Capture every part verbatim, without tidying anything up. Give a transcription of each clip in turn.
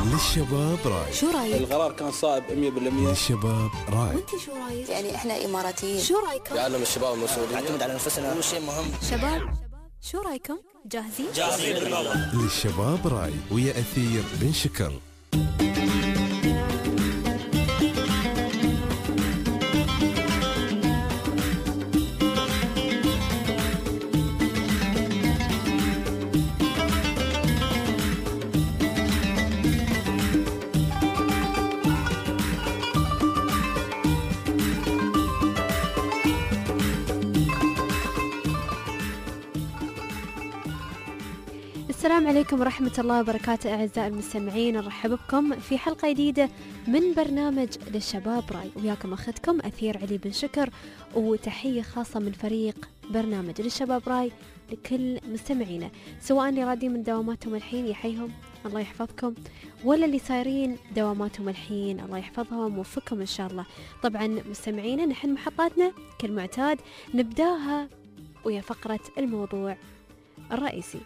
للشباب راي. شو رايك؟ القرار كان صائب مية بالمية. للشباب راي. وانت شو رايك؟ يعني احنا اماراتيين. شو رايكم؟ يعلم الشباب المسؤولية، نعتمد على نفسنا، هو شيء مهم. شباب شو رايكم؟ جاهزين؟ جاهزين بالموضوع. للشباب راي ويا أثير بن شكر. السلام عليكم ورحمة الله وبركاته أعزائي المستمعين، نرحب بكم في حلقة جديدة من برنامج للشباب راي، وياكم أخذكم أثير علي بن شكر، وتحية خاصة من فريق برنامج للشباب راي لكل مستمعينا، سواء اللي رادين من دواماتهم الحين يحيهم الله يحفظكم، ولا اللي صايرين دواماتهم الحين الله يحفظهم ووفقكم إن شاء الله. طبعا مستمعينا نحن محطاتنا كالمعتاد نبداها ويا فقرة الموضوع الرئيسي،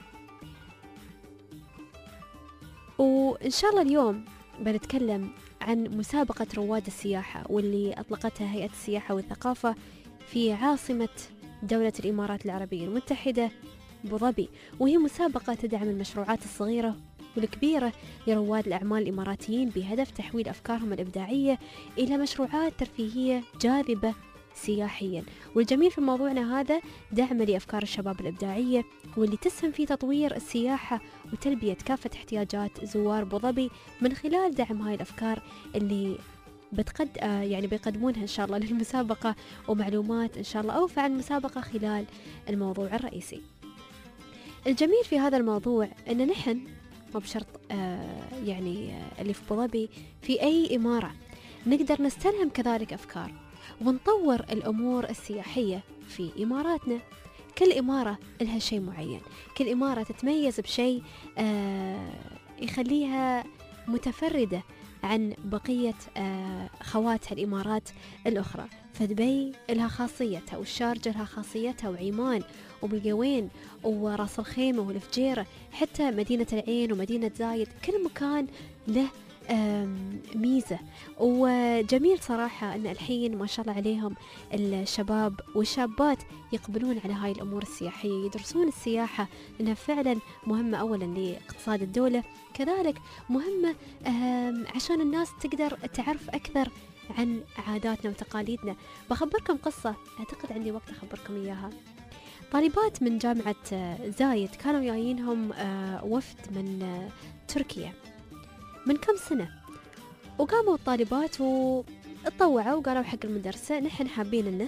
وإن شاء الله اليوم بنتكلم عن مسابقة رواد السياحة واللي أطلقتها هيئة السياحة والثقافة في عاصمة دولة الإمارات العربية المتحدة أبو ظبي، وهي مسابقة تدعم المشروعات الصغيرة والكبيرة لرواد الأعمال الإماراتيين بهدف تحويل أفكارهم الإبداعية إلى مشروعات ترفيهية جاذبة سياحيا. والجميل في موضوعنا هذا دعم لأفكار الشباب الإبداعية واللي تسهم في تطوير السياحة وتلبية كافة احتياجات زوار أبو ظبي من خلال دعم هاي الأفكار اللي بتقد آه يعني بيقدمونها إن شاء الله للمسابقة، ومعلومات إن شاء الله أوفى عن المسابقة خلال الموضوع الرئيسي. الجميل في هذا الموضوع أن نحن مو بشرط آه يعني آه اللي في أبو ظبي، في أي إمارة نقدر نستلهم كذلك أفكار ونطور الأمور السياحية في إماراتنا. كل إمارة لها شيء معين، كل إمارة تتميز بشيء آه يخليها متفردة عن بقية آه خواتها الإمارات الأخرى. فدبي لها خاصيتها، والشارجة لها خاصيتها، وعمان وبالقوين وراس الخيمة والفجيرة، حتى مدينة العين ومدينة زايد، كل مكان له ميزة. وجميل صراحة أن الحين ما شاء الله عليهم الشباب والشابات يقبلون على هاي الأمور السياحية، يدرسون السياحة لأنها فعلا مهمة أولا لاقتصاد الدولة، كذلك مهمة عشان الناس تقدر تعرف أكثر عن عاداتنا وتقاليدنا. بخبركم قصة أعتقد عندي وقت أخبركم إياها. طالبات من جامعة زايد كانوا جايينهم وفد من تركيا من كم سنة، وقاموا الطالبات واتطوعوا وقالوا حق المدرسة نحن حابين إنه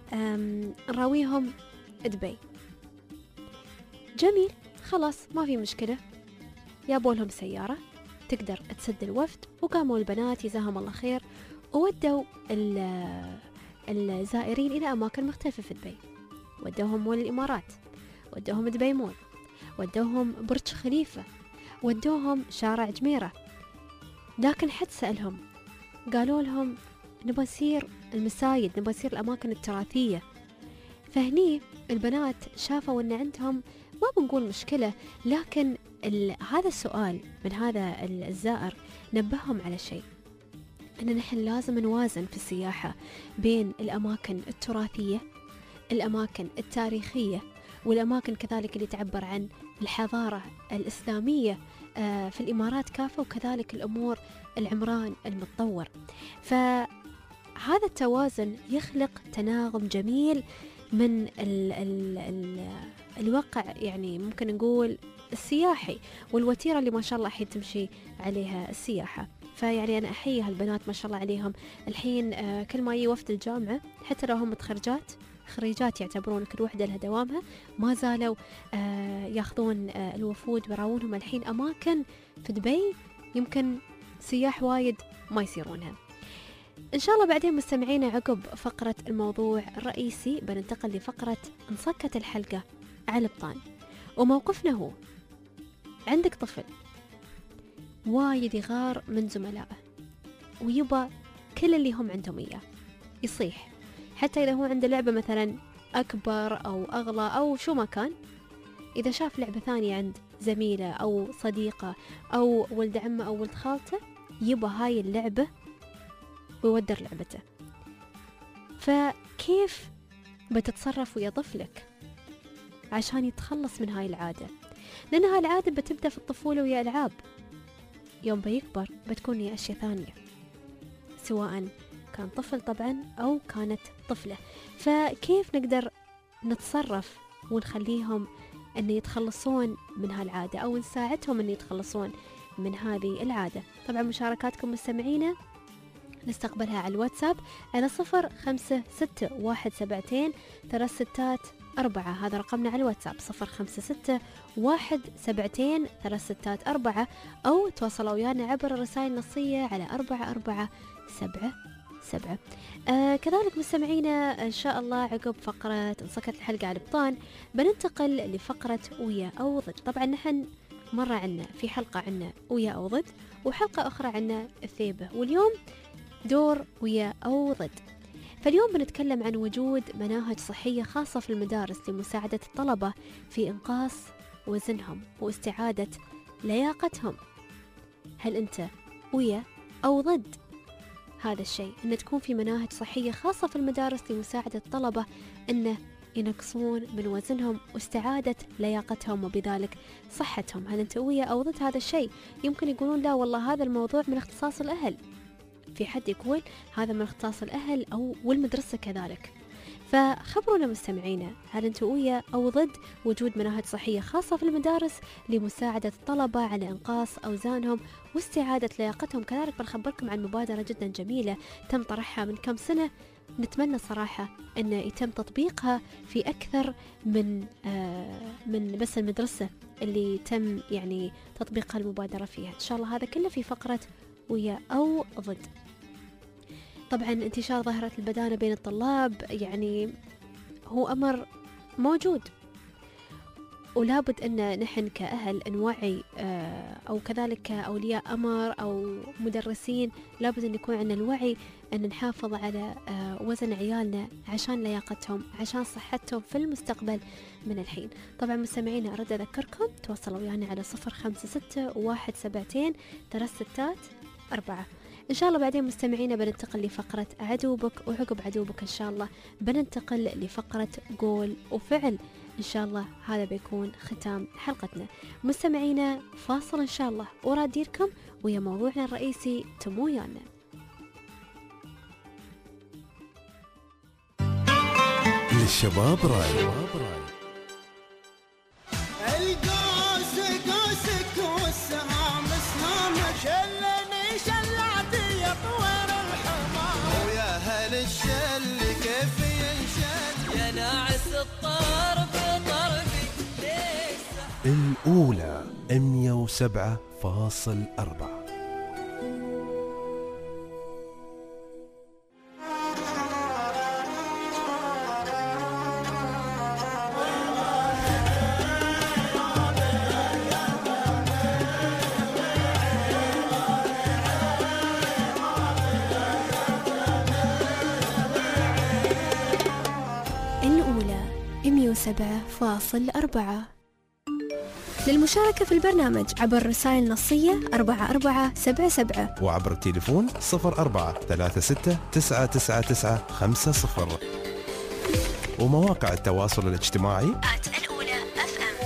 نراويهم دبي. جميل، خلاص ما في مشكلة، يابوا لهم سيارة تقدر تسد الوفد، وقاموا البنات جزاهم الله خير وودوا الزائرين إلى أماكن مختلفة في دبي. ودوهم مول الإمارات، ودوهم دبي مول، ودوهم برج خليفة، ودوهم شارع جميرة. لكن حد سألهم قالوا لهم نبغى نسير المسايد، نبغى نسير الأماكن التراثية. فهني البنات شافوا أن عندهم ما بنقول مشكلة، لكن هذا السؤال من هذا الزائر نبههم على شيء، أن نحن لازم نوازن في السياحة بين الأماكن التراثية، الأماكن التاريخية، والأماكن كذلك اللي تعبر عن الحضارة الإسلامية في الإمارات كافة، وكذلك الأمور العمران المتطور. فهذا التوازن يخلق تناغم جميل من ال ال ال الواقع، يعني ممكن نقول السياحي، والوتيرة اللي ما شاء الله الحين تمشي عليها السياحة. فيعني أنا أحيي هالبنات ما شاء الله عليهم. الحين كل ما يجي وفد الجامعة حتى لو هم متخرجات خريجات يعتبرون كل وحدة لها دوامها، ما زالوا آه ياخذون آه الوفود ويراونهم الحين أماكن في دبي يمكن سياح وايد ما يصيرونها. إن شاء الله بعدين مستمعينا عقب فقرة الموضوع الرئيسي بننتقل لفقرة انصكت الحلقة على البطان، وموقفنا هو عندك طفل وايد يغار من زملائه ويبى كل اللي هم عندهم إياه، يصيح حتى إذا هو عنده لعبة مثلا أكبر أو أغلى أو شو ما كان، إذا شاف لعبة ثانية عند زميلة أو صديقة أو ولد عمه أو ولد خالته يبى هاي اللعبة ويودر لعبته. فكيف بتتصرف ويا طفلك عشان يتخلص من هاي العادة؟ لأن هاي العادة بتبدأ في الطفولة ويا ألعاب، يوم بيكبر بتكون هي أشياء ثانية، سواء كان طفل طبعا أو كانت طفلة. فكيف نقدر نتصرف ونخليهم أن يتخلصون من هالعادة أو نساعدهم أن يتخلصون من هذه العادة؟ طبعا مشاركاتكم مستمعينا نستقبلها على الواتساب على صفر خمسة ستة واحد سبعتين ثلاث ستات أربعة. هذا رقمنا على الواتساب صفر خمسة ستة واحد سبعتين ثلاث ستات أربعة، أو تواصلوا ويانا عبر الرسائل النصية على أربعة أربعة سبعة سبعة. آه كذلك مستمعينا إن شاء الله عقب فقرة انسكت الحلقة على البطان بننتقل لفقرة ويا أو ضد. طبعا نحن مرة عنا في حلقة عنا ويا أو ضد، وحلقة أخرى عنا الثيبة، واليوم دور ويا أو ضد. فاليوم بنتكلم عن وجود مناهج صحية خاصة في المدارس لمساعدة الطلبة في إنقاص وزنهم واستعادة لياقتهم. هل أنت ويا أو ضد هذا الشيء، أن تكون في مناهج صحية خاصة في المدارس لمساعدة الطلبة أنه ينقصون من وزنهم واستعادة لياقتهم وبذلك صحتهم؟ هل أنت ويا أو ضد هذا الشيء؟ يمكن يقولون لا والله هذا الموضوع من اختصاص الأهل، في حد يقول هذا من اختصاص الأهل أو والمدرسة كذلك. فخبرونا مستمعينا، هل أنتم ويا أو ضد وجود مناهج صحية خاصة في المدارس لمساعدة الطلبة على إنقاص أوزانهم واستعادة لياقتهم؟ كذلك بنخبركم عن مبادرة جدا جميلة تم طرحها من كم سنة، نتمنى صراحة أن يتم تطبيقها في أكثر من آه من بس المدرسة اللي تم يعني تطبيق المبادرة فيها. إن شاء الله هذا كله في فقرة ويا أو ضد. طبعا انتشار ظاهرة البدانة بين الطلاب يعني هو أمر موجود، ولابد أن نحن كأهل نوعي أو كذلك كأولياء أمر أو مدرسين لابد أن يكون عندنا الوعي أن نحافظ على وزن عيالنا عشان لياقتهم عشان صحتهم في المستقبل من الحين. طبعا مستمعينا أرد أذكركم تواصلوا ويانا على صفر خمسة ستة واحد سبعتين ثلاث ستات أربعة. إن شاء الله بعدين مستمعينا بننتقل لفقرة عدوبك، وعقب عدوبك إن شاء الله بننتقل لفقرة قول وفعل. إن شاء الله هذا بيكون ختام حلقتنا. مستمعينا فاصل إن شاء الله وراديركم ويا موضوعنا الرئيسي تمو ويانا. للشباب راي. القوس قوسك والسهام سهامك شلني شلعتي يا طوير الحمام ويا هل الشل كيف ينشل يا ناعس الطرف طرفي ليش الأولى مية وسبعة فاصل أربعة. مية وسبعة فاصل أربعة. للمشاركة في البرنامج عبر رسائل نصية أربعة أربعة سبعة سبعة وعبر التليفون صفر أربعة ثلاثة ستة تسعة تسعة تسعة خمسة صفر ومواقع التواصل الاجتماعي الأولى أف أم.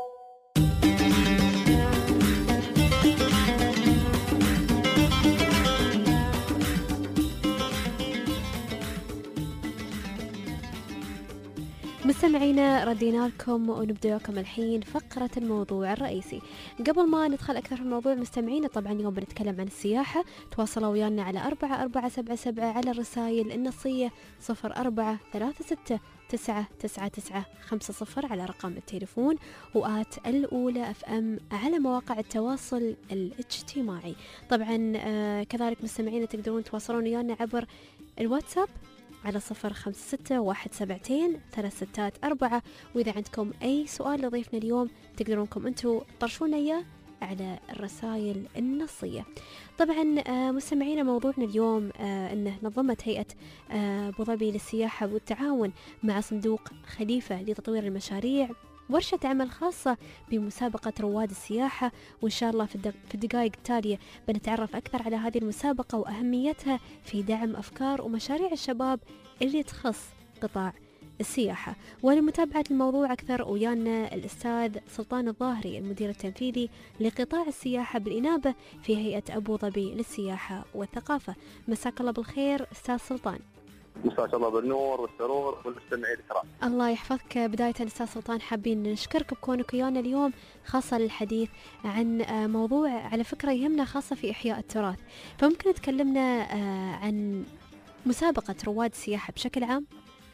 مستمعينا ردينا لكم ونبدأ لكم الحين فقرة الموضوع الرئيسي. قبل ما ندخل أكثر في الموضوع مستمعينا طبعا اليوم بنتكلم عن السياحة. تواصلوا ويانا على أربعة أربعة سبعة سبعة على الرسائل النصية صفر أربعة ثلاثة ستة تسعة تسعة تسعة خمسة صفر على رقم التليفون، وآت الأولى أف أم على مواقع التواصل الاجتماعي. طبعا آه كذلك مستمعينا تقدرون تواصلون ويانا عبر الواتساب على صفر خمسة ستة واحد سبعتين ثلاث ستات أربعة. وإذا عندكم أي سؤال لضيفنا اليوم تقدرونكم أنتوا تطرشونا إياه على الرسائل النصية. طبعا آه مستمعينا موضوعنا اليوم آه أنه نظمت هيئة آه أبو ظبي للسياحة والتعاون مع صندوق خليفة لتطوير المشاريع ورشة عمل خاصة بمسابقة رواد السياحة. وإن شاء الله في الدقائق التالية بنتعرف أكثر على هذه المسابقة وأهميتها في دعم أفكار ومشاريع الشباب اللي تخص قطاع السياحة. ولمتابعة الموضوع أكثر ويانا الأستاذ سلطان الظاهري المدير التنفيذي لقطاع السياحة بالإنابة في هيئة أبو ظبي للسياحة والثقافة. مساك الله بالخير أستاذ سلطان. مساك الله بالنور والسرور والمستمعين الكرام. الله يحفظك. بداية أستاذ سلطان حابين نشكرك بكونك ويانا اليوم خاصة للحديث عن موضوع على فكرة يهمنا خاصة في إحياء التراث، فممكن تكلمنا عن مسابقة رواد السياحة بشكل عام؟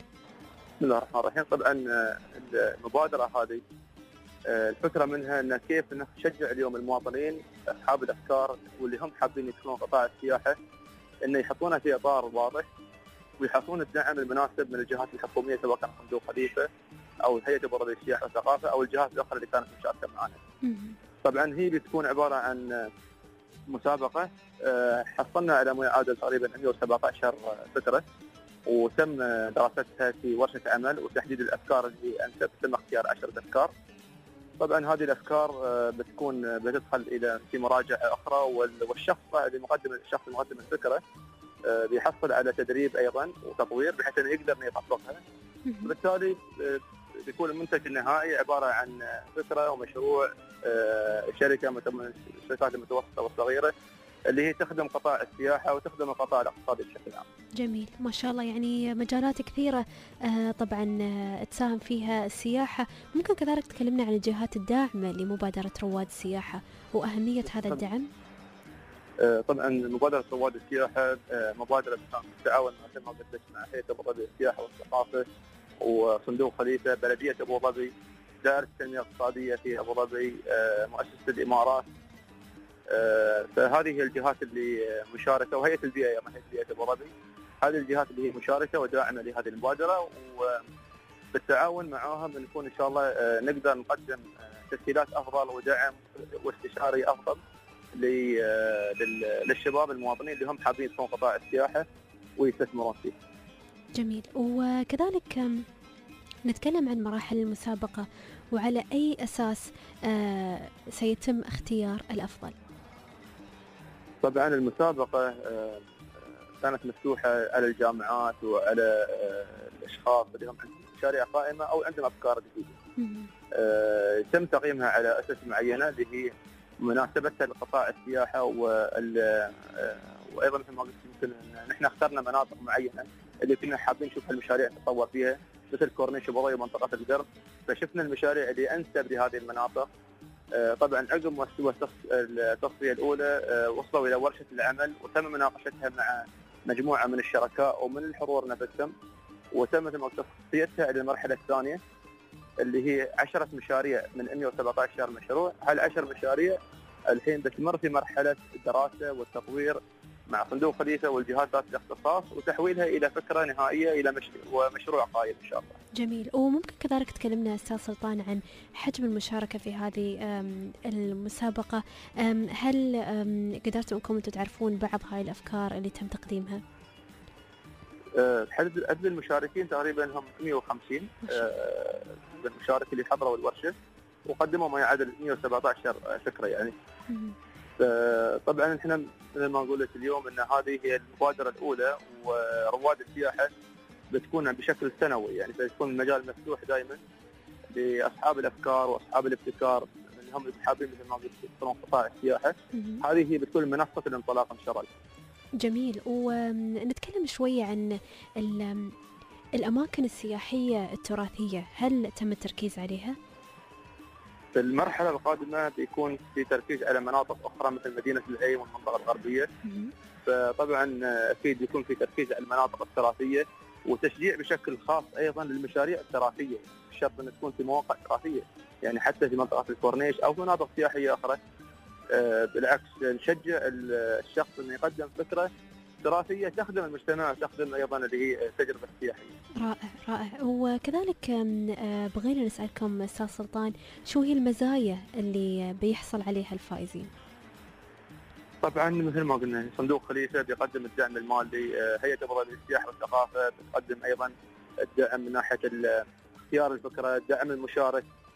بسم الله الرحمن الرحيم. طبعا المبادرة هذه الفكرة منها أن كيف نشجع اليوم المواطنين أصحاب الأفكار واللي هم حابين يدخلون قطاع السياحة أن يحطونها في إطار واضح ويحصلون الدعم المناسب من الجهات الحكومية سواء كان صندوق خليفة أو هيئة أبو ظبي للسياحة والثقافة أو الجهات الأخرى اللي كانت مشاركة معنا. طبعا هي بتكون عبارة عن مسابقة حصلنا على ما يعادل تقريبا مئة وسبعة عشر فكرة وتم دراستها في ورشة عمل وتحديد الأفكار اللي أنسب. تم اختيار عشرة أفكار. طبعا هذه الأفكار بتكون بتدخل إلى في مراجعة أخرى والشخص اللي مقدم الشخص المقدم الفكرة بيحصل على تدريب أيضا وتطوير بحيث أنه يقدر أن يطبقها. وبالتالي بيكون المنتج النهائي عبارة عن فكرة ومشروع شركة من الشركات المتوسطة والصغيرة اللي هي تخدم قطاع السياحة وتخدم القطاع الاقتصادي بشكل عام. جميل ما شاء الله، يعني مجالات كثيرة آه طبعا آه تساهم فيها السياحة. ممكن كذلك تكلمنا عن الجهات الداعمة لمبادرة رواد السياحة وأهمية هذا الدعم؟ آه طبعا مبادرة رواد السياحة آه مبادرة بالتعاون مثل ما قلت مع هيئة أبو ظبي للسياحة والثقافة وصندوق خليفة، بلدية أبو ظبي، دائرة التنمية الاقتصادية في أبو ظبي، آه مؤسسة الإمارات. آه فهذه هي الجهات اللي مشاركة وهيئة البيئة يا هيئة البيئة أبو ظبي. هذه الجهات اللي هي مشاركة وداعمة لهذه المبادرة، وبالتعاون معاهم بنكون إن شاء الله آه نقدر نقدم آه تسهيلات أفضل ودعم واستشاري أفضل للشباب المواطنين اللي هم حابين يدخلون قطاع السياحة ويستثمرون فيه. جميل. وكذلك نتكلم عن مراحل المسابقة وعلى أي أساس آه سيتم اختيار الأفضل؟ طبعا المسابقة آه كانت مفتوحة على الجامعات وعلى آه الأشخاص اللي هم عندهم مشاريع قائمة أو عندهم أفكار جديدة. آه تم تقييمها على أساس معينة اللي هي مناسبتها لقطاع السياحة وال آه وأيضا مثل ما قلت يمكن نحن اخترنا مناطق معينة اللي كنا حابين نشوف هالمشاريع تتطور فيها مثل كورنيش أبو ظبي ومنطقة القرب، فشفنا المشاريع اللي أنسب لهذه المناطق. آه طبعا عقب مستوى التصفية الأولى آه وصلوا إلى ورشة العمل وتم مناقشتها مع مجموعة من الشركاء ومن الحضور نفسهم، وتم تصفيتها إلى المرحلة الثانية اللي هي عشرة مشاريع من مئة وسبعة عشر مشروع. هالعشر مشاريع الحين بتمر في مرحلة الدراسة والتطوير مع صندوق خليفة والجهات ذات الاختصاص وتحويلها إلى فكرة نهائية إلى مش... ومشروع قائم إن شاء الله. جميل. وممكن كذلك تكلمنا أستاذ سلطان عن حجم المشاركة في هذه المسابقة؟ هل قدرتوا أنكم أنتم تعرفون بعض هاي الأفكار اللي تم تقديمها؟ عدد المشاركين تقريبا هم مئة وخمسين المشارك اللي حضروا الورشة وقدموا ما يعادل مئة وسبعة عشر فكرة يعني. طبعا احنا مثل ما نقول اليوم ان هذه هي المبادره الاولى ورواد السياحه بتكون بشكل سنوي، يعني بتكون المجال مفتوح دائما لاصحاب الافكار واصحاب الابتكار اللي هم حابين مثل ما قلت يدخلون قطاع السياحه. هذه هي بتكون منصه الانطلاق ان شاء الله. جميل. ونتكلم شويه عن الاماكن السياحيه التراثيه، هل تم التركيز عليها؟ في المرحلة القادمة بيكون في تركيز على مناطق أخرى مثل مدينة العين والمنطقة الغربية. فطبعا أكيد يكون في تركيز على المناطق التراثية وتشجيع بشكل خاص أيضا للمشاريع التراثية، الشرط أن تكون في مواقع تراثية يعني حتى في منطقة الكورنيش أو في مناطق سياحية أخرى. بالعكس نشجع الشخص أنه يقدم فكرة تراثية تخدم المجتمع وتخدم أيضا اللي هي تجربة سياحية. رائع رائع. وكذلك بغينا نسألكم أستاذ سلطان شو هي المزايا اللي بيحصل عليها الفائزين؟ طبعا مثل ما قلنا صندوق خليفة بيقدم الدعم المالي، هيئة أبو ظبي للسياحة والثقافة بتقدم أيضا الدعم من ناحية اختيار الفكرة، الدعم المشارك،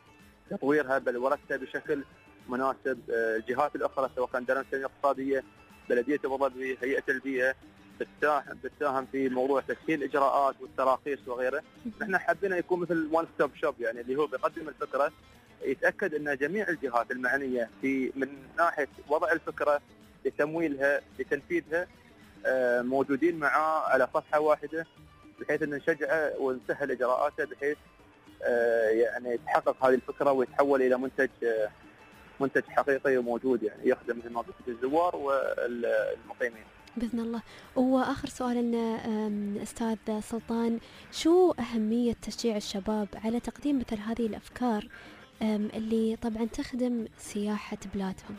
تطويرها بل ورثتها بشكل مناسب. الجهات الاخرى سواء كان دائره التنميه الاقتصاديه، بلديه ابو ظبي، هيئه البيئه بتساهم بتساهم في موضوع تسهيل الاجراءات والتراخيص وغيره. نحن حبينا يكون مثل وان ستوب شوب، يعني اللي هو بيقدم الفكره يتاكد ان جميع الجهات المعنيه في من ناحيه وضع الفكره لتمويلها لتنفيذها موجودين معاه على صفحه واحده، بحيث ان نشجعه ونسهل اجراءاته بحيث يعني تحقق هذه الفكره ويتحول الى منتج منتج حقيقي وموجود، يعني يخدم مثل ما قلت الزوار والمقيمين باذن الله. واخر سؤال لنا استاذ سلطان، شو اهميه تشجيع الشباب على تقديم مثل هذه الافكار اللي طبعا تخدم سياحه بلادهم؟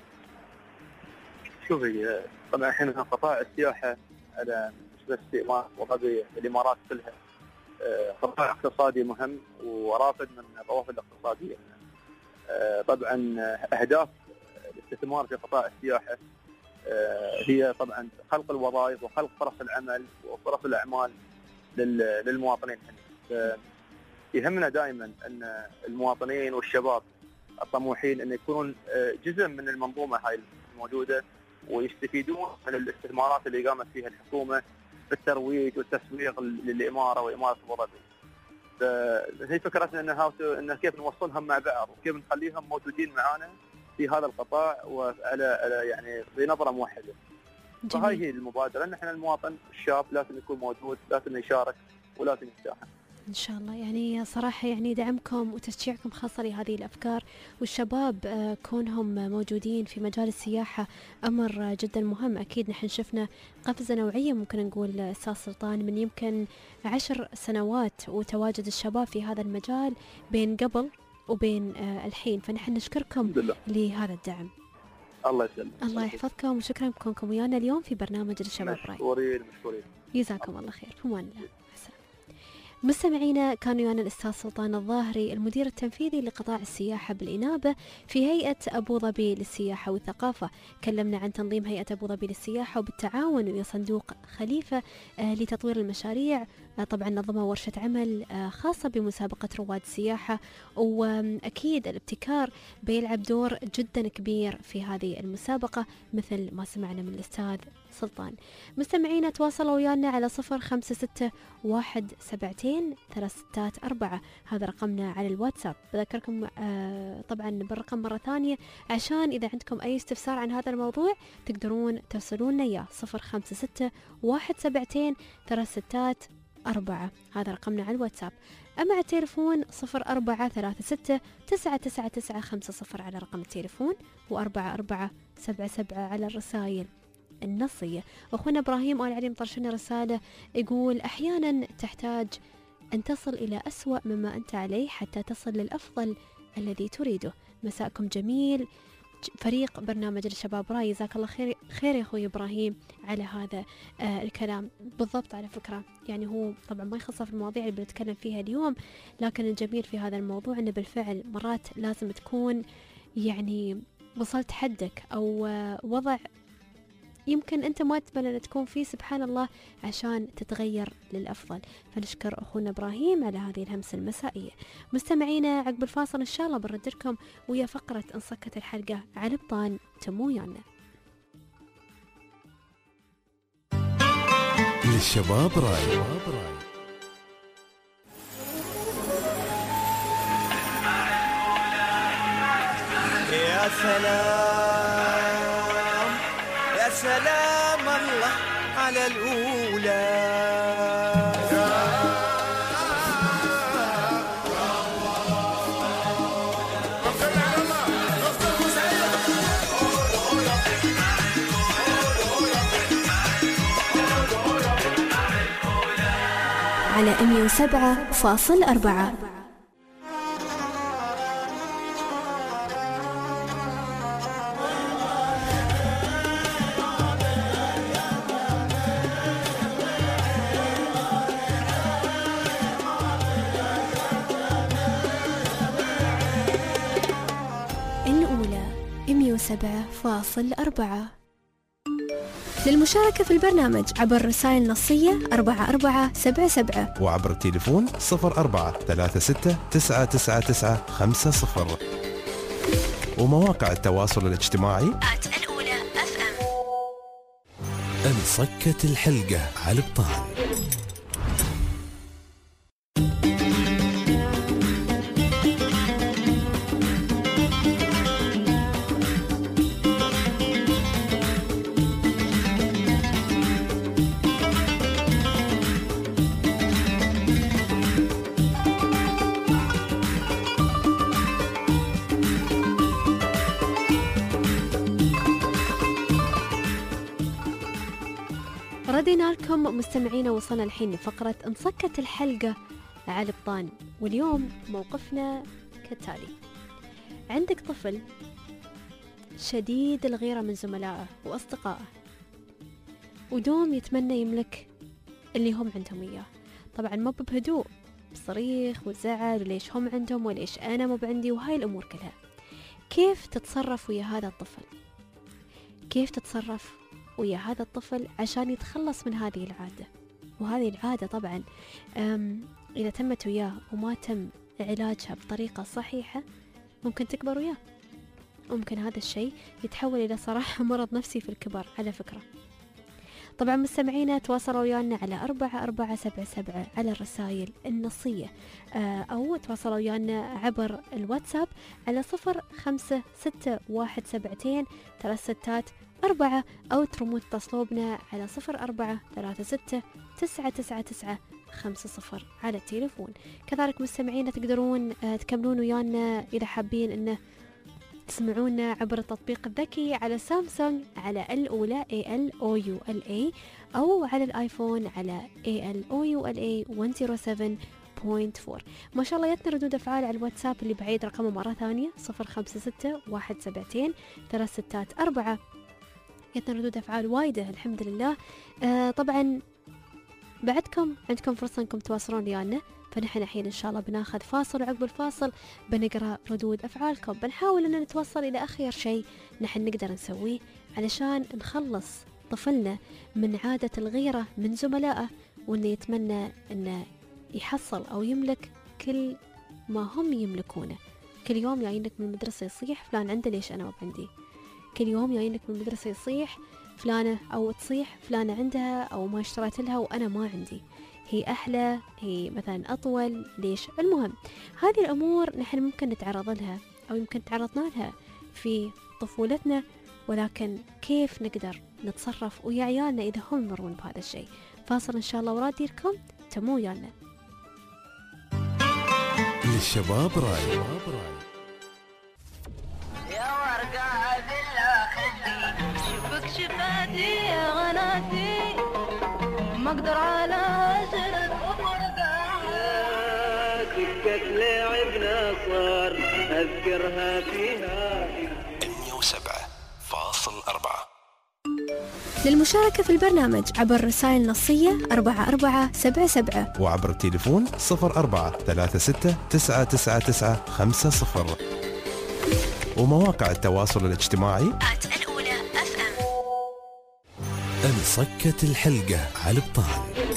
شوفي، طبعا احنا قطاع السياحه على مش بس الامارات وغير الامارات كلها قطاع اقتصادي مهم ورافد من الروافد الاقتصاديه. طبعا اهداف الاستثمار في قطاع السياحه هي طبعا خلق الوظائف وخلق فرص العمل وفرص الاعمال للمواطنين. يهمنا دائما ان المواطنين والشباب الطموحين ان يكونون جزء من المنظومه هاي الموجوده ويستفيدون من الاستثمارات اللي قامت فيها الحكومه بالترويج والتسويق للاماره واماره ابو ظبي. فهي فكرتنا انها ان كيف نوصلهم مع بعض وكيف نخليهم موجودين معنا في هذا القطاع وعلى على يعني بنظره موحده. فهاي هي المبادره، ان احنا المواطن الشاب لازم يكون موجود، لازم يشارك ولازم يساهم. إن شاء الله. يعني صراحة يعني دعمكم وتشجيعكم خاصة لهذه الأفكار، والشباب كونهم موجودين في مجال السياحة أمر جدا مهم. أكيد نحن شفنا قفزة نوعية ممكن نقول أستاذ سلطان من يمكن عشر سنوات وتواجد الشباب في هذا المجال بين قبل وبين الحين، فنحن نشكركم لهذا الدعم. الله يسلمك. الله يحفظكم، وشكرا بكونكم ويانا اليوم في برنامج الشباب راي. مشكورين مشكورين. جزاكم الله خير. في امان الله. مستمعينا، كان ويانا الأستاذ سلطان الظاهري المدير التنفيذي لقطاع السياحة بالإنابة في هيئة أبو ظبي للسياحة والثقافة. كلمنا عن تنظيم هيئة أبو ظبي للسياحة وبالتعاون ويا صندوق خليفة آه لتطوير المشاريع. آه طبعا نظموا ورشة عمل آه خاصة بمسابقة رواد السياحة، وأكيد الابتكار بيلعب دور جدا كبير في هذه المسابقة مثل ما سمعنا من الأستاذ سلطان. مستمعينا، تواصلوا ويانا على صفر خمسة ستة واحد سبعتين ثلاث ستات أربعة، هذا رقمنا على الواتساب. بذكركم آه طبعا بالرقم مرة ثانية عشان إذا عندكم أي استفسار عن هذا الموضوع تقدرون ترسلون إياه صفر خمسة ستة واحد سبعتين ثلاث ستات أربعة، هذا رقمنا على الواتساب. أما على التليفون صفر أربعة ثلاثة ستة تسعة تسعة تسعة خمسة صفر على رقم التليفون، وأربعة أربعة سبعة سبعة على الرسائل النصية. أخونا إبراهيم آل علي مطرشنا رسالة يقول أحيانا تحتاج أن تصل إلى أسوأ مما أنت عليه حتى تصل للأفضل الذي تريده. مساءكم جميل فريق برنامج الشباب راي، جزاك الله خير خير يا أخوي إبراهيم على هذا آه الكلام. بالضبط، على فكرة يعني هو طبعا ما يخص في المواضيع اللي بنتكلم فيها اليوم، لكن الجميل في هذا الموضوع أنه بالفعل مرات لازم تكون يعني وصلت حدك أو آه وضع يمكن أنت ما تتمنى أن تكون فيه، سبحان الله، عشان تتغير للأفضل. فنشكر أخونا إبراهيم على هذه الهمسة المسائية. مستمعينا، عقب الفاصل إن شاء الله بنرد لكم ويا فقرة انصكت الحلقة على البطان. تموا ويانا. للشباب راي. يا سلام يا سلام الله على الأولى. على مية وسبعة فاصل أربعة. الأولى مية وسبعة فاصل أربعة. للمشاركة في البرنامج عبر رسائل نصية أربعة أربعة سبعة سبعة وعبر التليفون صفر أربعة ثلاثة ستة تسعة تسعة تسعة خمسة صفر ومواقع التواصل الاجتماعي الأولى أف أم. انصكت الحلقة على البطال. ردينا لكم مستمعينا، وصلنا الحين لفقرة انصكت الحلقة على البطان، واليوم موقفنا كالتالي. عندك طفل شديد الغيرة من زملائه وأصدقائه، ودوم يتمنى يملك اللي هم عندهم إياه، طبعا مو بهدوء، بصريخ وزعل وليش هم عندهم وليش أنا مو بعندي وهاي الأمور كلها. كيف تتصرف ويا هذا الطفل؟ كيف تتصرف ويا هذا الطفل عشان يتخلص من هذه العادة؟ وهذه العادة طبعا إذا تمت وياه وما تم علاجها بطريقة صحيحة ممكن تكبر وياه، ممكن هذا الشيء يتحول إلى صراحة مرض نفسي في الكبر على فكرة. طبعا مستمعينا تواصلوا ويانا على أربعة أربعة سبعة سبعة على الرسائل النصية، أو تواصلوا ويانا عبر الواتساب على صفر خمسة ستة واحد سبعتين ثلاث ستات أربعة، أو ترموا تتصلوا بنا على صفر أربعة ثلاثة ستة تسعة تسعة تسعة خمسة صفر على التليفون. كذلك مستمعينا تقدرون تكملون ويانا إذا حابين أنه تسمعونا عبر التطبيق الذكي على سامسونج على الأولى إيه إل أو يو إل إيه، أو على الآيفون على إيه إل أو يو إل إيه مية وسبعة فاصلة أربعة. ما شاء الله يتنا ردود أفعال على الواتساب اللي بعيد رقمه مرة ثانية صفر خمسة ستة واحد سبعتين ثلاث ستات أربعة. يتنا ردود أفعال وايدة الحمد لله. آه طبعا بعدكم عندكم فرصة أنكم تواصلون ويانا، فنحن الحين إن شاء الله بناخذ فاصل، وعقب الفاصل بنقرأ ردود أفعالكم، بنحاول أن نتوصل إلى آخر شيء نحن نقدر نسويه علشان نخلص طفلنا من عادة الغيرة من زملائه، وأنه يتمنى أنه يحصل أو يملك كل ما هم يملكونه. كل يوم جايينك من المدرسة يصيح فلان عنده ليش أنا ما عندي، كل يوم جايينك من المدرسة يصيح فلانة أو تصيح فلانة عندها أو ما اشتريت لها وأنا ما عندي، هي أحلى، هي مثلا أطول، ليش؟ المهم هذه الأمور نحن ممكن نتعرض لها أو يمكن تعرضنا لها في طفولتنا، ولكن كيف نقدر نتصرف ويا عيالنا إذا هم يمرون بهذا الشيء؟ فاصل إن شاء الله ورادي لكم، تمو ويانا. للشباب راي يا ورقة بالله خدي شوفك شفاتي يا غناتي ما اقدر على هجرة ورقة سكة لعبنا صار اذكرها فيها مية وسبعة فاصل أربعة. للمشاركة في البرنامج عبر رسائل نصية أربعة أربعة سبعة سبعة وعبر التليفون صفر أربعة ثلاثة ستة تسعة تسعة تسعة خمسة صفر ومواقع التواصل الاجتماعي الأولى أف أم. انصكت الحلقة على البطال.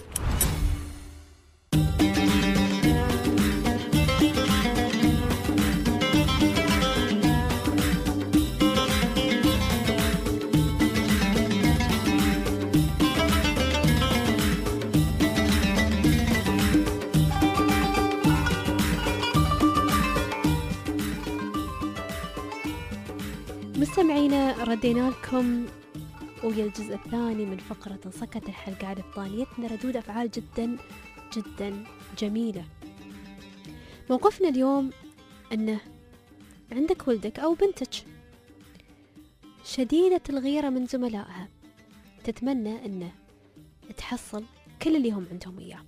مستمعينا ردينا لكم ويا الجزء الثاني من فقرة انصكت الحلقة على بطانيتنا، ردود أفعال جدا جدا جميلة. موقفنا اليوم أنه عندك ولدك أو بنتك شديدة الغيرة من زملائها، تتمنى أنه تحصل كل اللي هم عندهم إياه،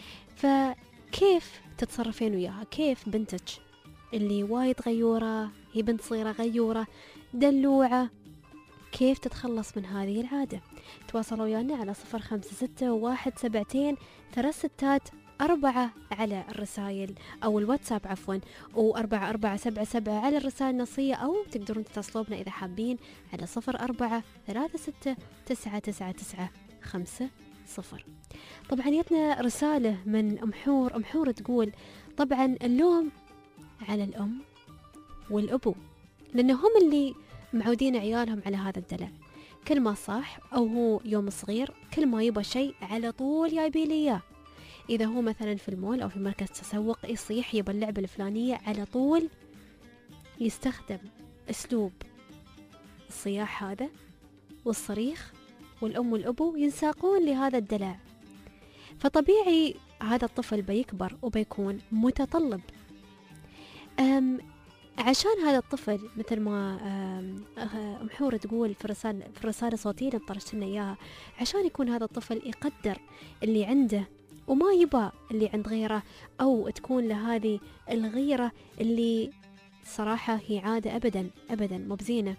فكيف تتصرفين وياها؟ كيف بنتك اللي وايد غيورة، هي بنت صغيرة غيورة دلوعة، كيف تتخلص من هذه العادة؟ تواصلوا ويانا على صفر خمسة ستة واحد سبعتين ثلاث ستات أربعة على الرسائل أو الواتساب عفوا، وأربعة أربعة سبعة سبعة على الرسائل النصية، أو تقدرون تتصلوا بنا إذا حابين على صفر أربعة ثلاثة ستة تسعة تسعة تسعة خمسة صفر. طبعا جتنا رسالة من أم حور. أم حور تقول طبعا اللوم على الأم والأبو، لأنهم اللي معودين عيالهم على هذا الدلع. كل ما صاح أو هو يوم صغير كل ما يبى شيء على طول جايبي لي إياه. إذا هو مثلا في المول أو في مركز تسوق يصيح يبى اللعبة الفلانية، على طول يستخدم أسلوب الصياح هذا والصريخ، والأم والأبو ينساقون لهذا الدلع. فطبيعي هذا الطفل بيكبر وبيكون متطلب. أم عشان هذا الطفل مثل ما أم حور تقول في الرسالة في الرسالة الصوتية اللي طرشت لنا إياها، عشان يكون هذا الطفل يقدر اللي عنده وما يبى اللي عند غيره، أو تكون له هذه الغيرة اللي صراحة هي عادة أبدا أبدا مو بزينة.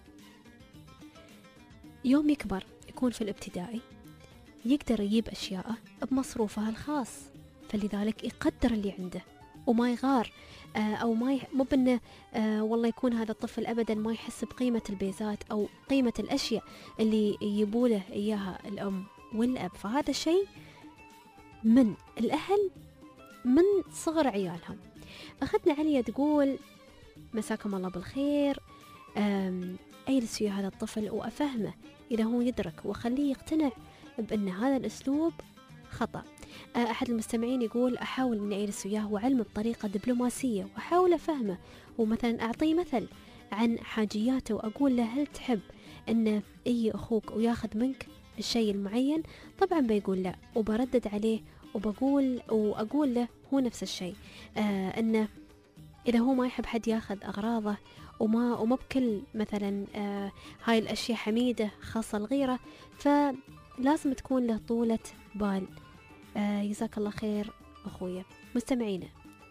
يوم يكبر يكون في الابتدائي يقدر يجيب أشياءه بمصروفها الخاص، فلذلك يقدر اللي عنده وما يغار، آه أو ما ي... مو بأنه آه والله يكون هذا الطفل أبدا ما يحس بقيمة البيزات أو قيمة الأشياء اللي يجيبوله إياها الأم والأب. فهذا شيء من الأهل من صغر عيالهم. أخذنا عليا تقول مساكم الله بالخير، أجلس ويا هذا الطفل وأفهمه إذا هو يدرك وأخليه يقتنع بأن هذا الأسلوب خطأ. أحد المستمعين يقول أحاول أن أجلس وياه وأعلمه بطريقة دبلوماسية، وأحاول أفهمه، ومثلا أعطيه مثل عن حاجياته وأقول له هل تحب أن أي أخوك وياخذ منك الشيء المعين؟ طبعا بيقول لا، وبردد عليه وبقول وأقول له هو نفس الشيء، آه أنه إذا هو ما يحب حد ياخذ أغراضه وما وما بكل مثلا آه هاي الأشياء حميدة خاصة الغيرة، فلازم تكون له طولة بال. آه جزاك الله خير أخويا. مستمعينا،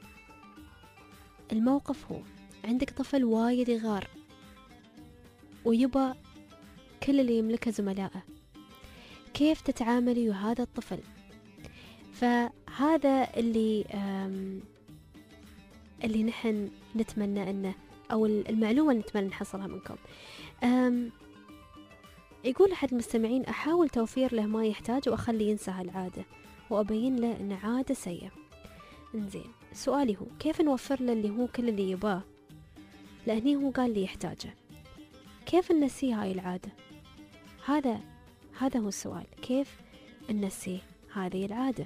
الموقف هو عندك طفل وايد يغار ويبى كل اللي يملكه زملائه، كيف تتعاملي ويا هذا الطفل؟ فهذا اللي اللي نحن نتمنى أنه أو المعلومة اللي نتمنى نحصلها منكم. يقول أحد المستمعين أحاول توفير له ما يحتاج وأخلي ينسى هالعادة وأبين له أن عادة سيئة. انزين، سؤالي هو كيف نوفر له اللي هو كل اللي يباه، لأني هو قال لي يحتاجه، كيف ننسيه هاي العادة؟ هذا هذا هو السؤال، كيف ننسيه هذه العادة؟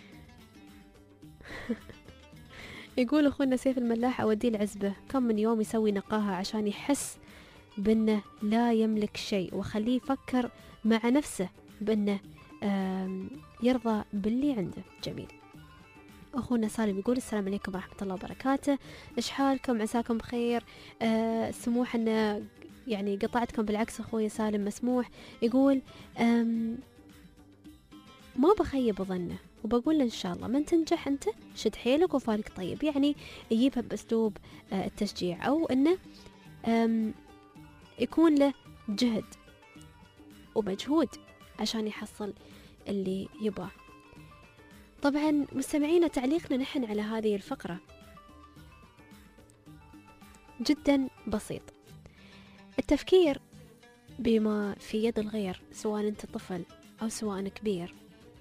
يقول أخونا سيف الملاح أوديه العزبة كم من يوم يسوي نقاهة عشان يحس بأنه لا يملك شيء، وخليه يفكر مع نفسه بأنه يرضى باللي عنده. جميل. أخونا سالم يقول السلام عليكم ورحمة الله وبركاته، إيش حالكم؟ عساكم بخير. أه سموح أن يعني قطعتكم، بالعكس أخويا سالم مسموح. يقول ما بخيب ظنه وبقول له إن شاء الله من تنجح أنت شد حيلك وفالك طيب، يعني يجيبها بأسلوب أه التشجيع، أو أنه يكون له جهد ومجهود عشان يحصل اللي يباه. طبعا مستمعينا، تعليقنا نحن على هذه الفقرة جدا بسيط. التفكير بما في يد الغير سواء أنت طفل أو سواء كبير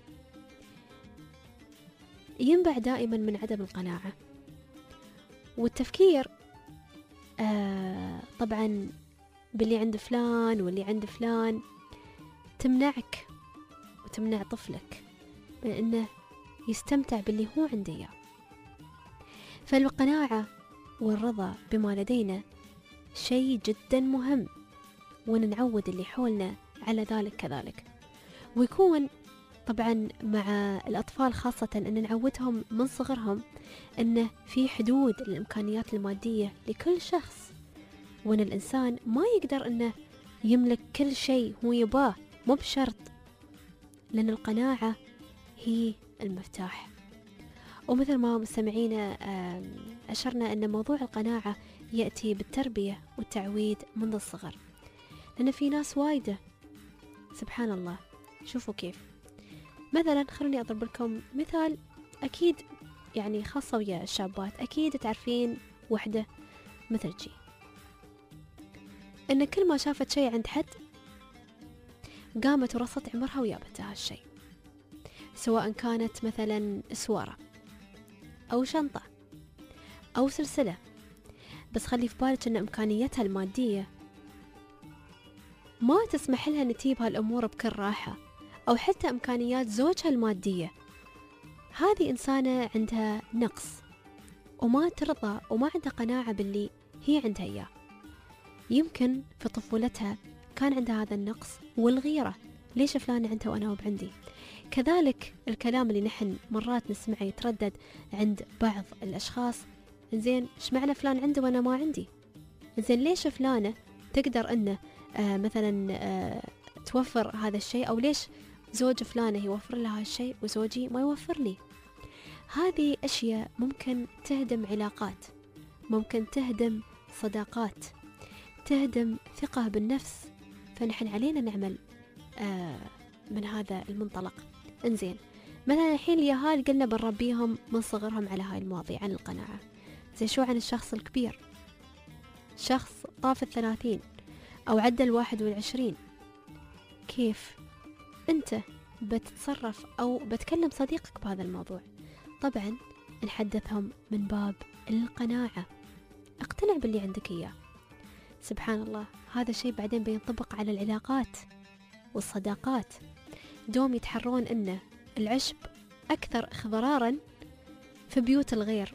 ينبع دائما من عدم القناعة، والتفكير آه طبعا باللي عند فلان واللي عند فلان تمنعك وتمنع طفلك من أنه يستمتع باللي هو عنده إياه. فالقناعة والرضا بما لدينا شيء جدا مهم، ونعود اللي حولنا على ذلك كذلك. ويكون طبعا مع الأطفال خاصة أن نعودهم من صغرهم أنه في حدود الإمكانيات المادية لكل شخص، وأن الإنسان ما يقدر أنه يملك كل شيء هو يباه، مو بشرط، لأن القناعة هي المفتاح. ومثل ما مستمعينا أشرنا أن موضوع القناعة يأتي بالتربية والتعويد منذ الصغر، لأن في ناس وايدة سبحان الله. شوفوا كيف، مثلا خلوني أضرب لكم مثال أكيد يعني خاصة ويا الشابات، أكيد تعرفين وحدة مثل شي، إن كل ما شافت شي عند حد قامت ورصت عمرها ويابتها هالشي، سواء كانت مثلا سوارة أو شنطة أو سلسلة، بس خلي في بالك إن إمكانياتها المادية ما تسمح لها أن تجيب هالأمور بكل راحة، أو حتى إمكانيات زوجها المادية. هذه إنسانة عندها نقص وما ترضى وما عندها قناعة باللي هي عندها إياه. يمكن في طفولتها كان عندها هذا النقص والغيرة، ليش فلانة عندها وأنا بعندي. كذلك الكلام اللي نحن مرات نسمعه يتردد عند بعض الأشخاص، زين إيش معنى فلان عنده وأنا ما عندي؟ زين ليش فلانة تقدر أنه آه مثلا آه توفر هذا الشيء، أو ليش زوج فلانة يوفر لها هالشيء وزوجي ما يوفر لي؟ هذه أشياء ممكن تهدم علاقات، ممكن تهدم صداقات، تهدم ثقة بالنفس. فنحن علينا نعمل آه من هذا المنطلق. انزين مثلا الحين اليهال قلنا بنربيهم من صغرهم على هاي المواضيع عن القناعة. زي شو عن الشخص الكبير، شخص طاف الثلاثين أو عدى الواحد والعشرين، كيف أنت بتتصرف أو بتكلم صديقك بهذا الموضوع؟ طبعا نحدثهم من باب القناعة، اقتنع باللي عندك إياه. سبحان الله، هذا الشيء بعدين بينطبق على العلاقات والصداقات. دوم يتحرون أن العشب أكثر اخضرارا في بيوت الغير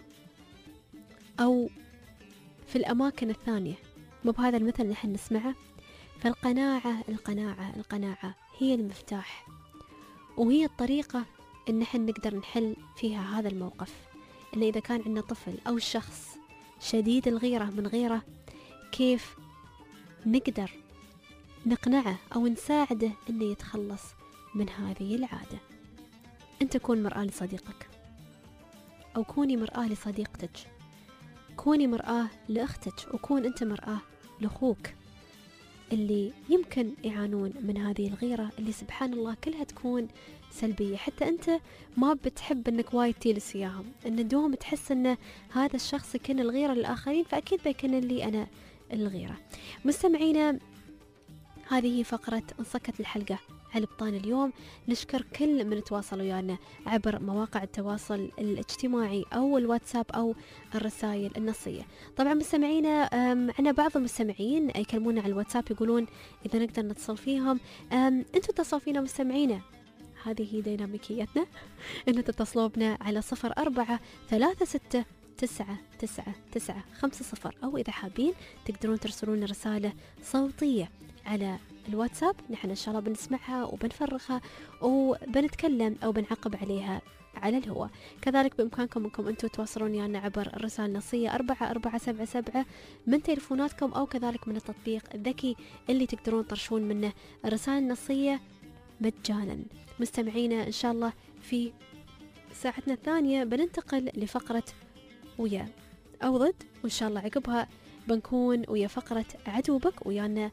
أو في الأماكن الثانية، مو بهذا المثل نحن نسمعه. فالقناعة القناعة القناعة هي المفتاح، وهي الطريقة إن نحن نقدر نحل فيها هذا الموقف. إن إذا كان عندنا طفل أو شخص شديد الغيرة من غيره، كيف نقدر نقنعه أو نساعده إنه يتخلص من هذه العادة. أنت كون مرآة لصديقك، أو كوني مرآة لصديقتك، كوني مرآة لأختك، وكون أنت مرآة لأخوك اللي يمكن يعانون من هذه الغيرة اللي سبحان الله كلها تكون سلبية. حتى أنت ما بتحب أنك وايد تجلس وياهم، أن دوم تحس أن هذا الشخص يكن الغيرة للآخرين، فأكيد بيكن لي أنا الغيرة. مستمعينا، هذه هي فقرة انصكت الحلقة على بطان اليوم. نشكر كل من تواصل ويانا عبر مواقع التواصل الاجتماعي أو الواتساب أو الرسائل النصية. طبعا مستمعينا، معنا بعض المستمعين يكلمونا على الواتساب يقولون إذا نقدر نتصل فيهم. أنتوا اتصلوا فينا مستمعينا، هذه هي ديناميكيتنا، أن تتصلوا بنا على صفر أربعة ثلاثة ستة تسعة تسعة تسعة خمسة صفر، أو إذا حابين تقدرون ترسلون رسالة صوتية على الواتساب. نحن إن شاء الله بنسمعها وبنفرغها وبنتكلم أو بنعقب عليها على الهواء. كذلك بإمكانكم أنكم أنتم تواصلون ويانا عبر الرسالة النصية أربعة أربعة سبعة سبعة من تلفوناتكم، أو كذلك من التطبيق الذكي اللي تقدرون ترشون منه الرسالة النصية مجانا. مستمعينا، إن شاء الله في ساعتنا الثانية بننتقل لفقرة ويا أو ضد، وإن شاء الله عقبها بنكون ويا فقرة عدوبك، ويانا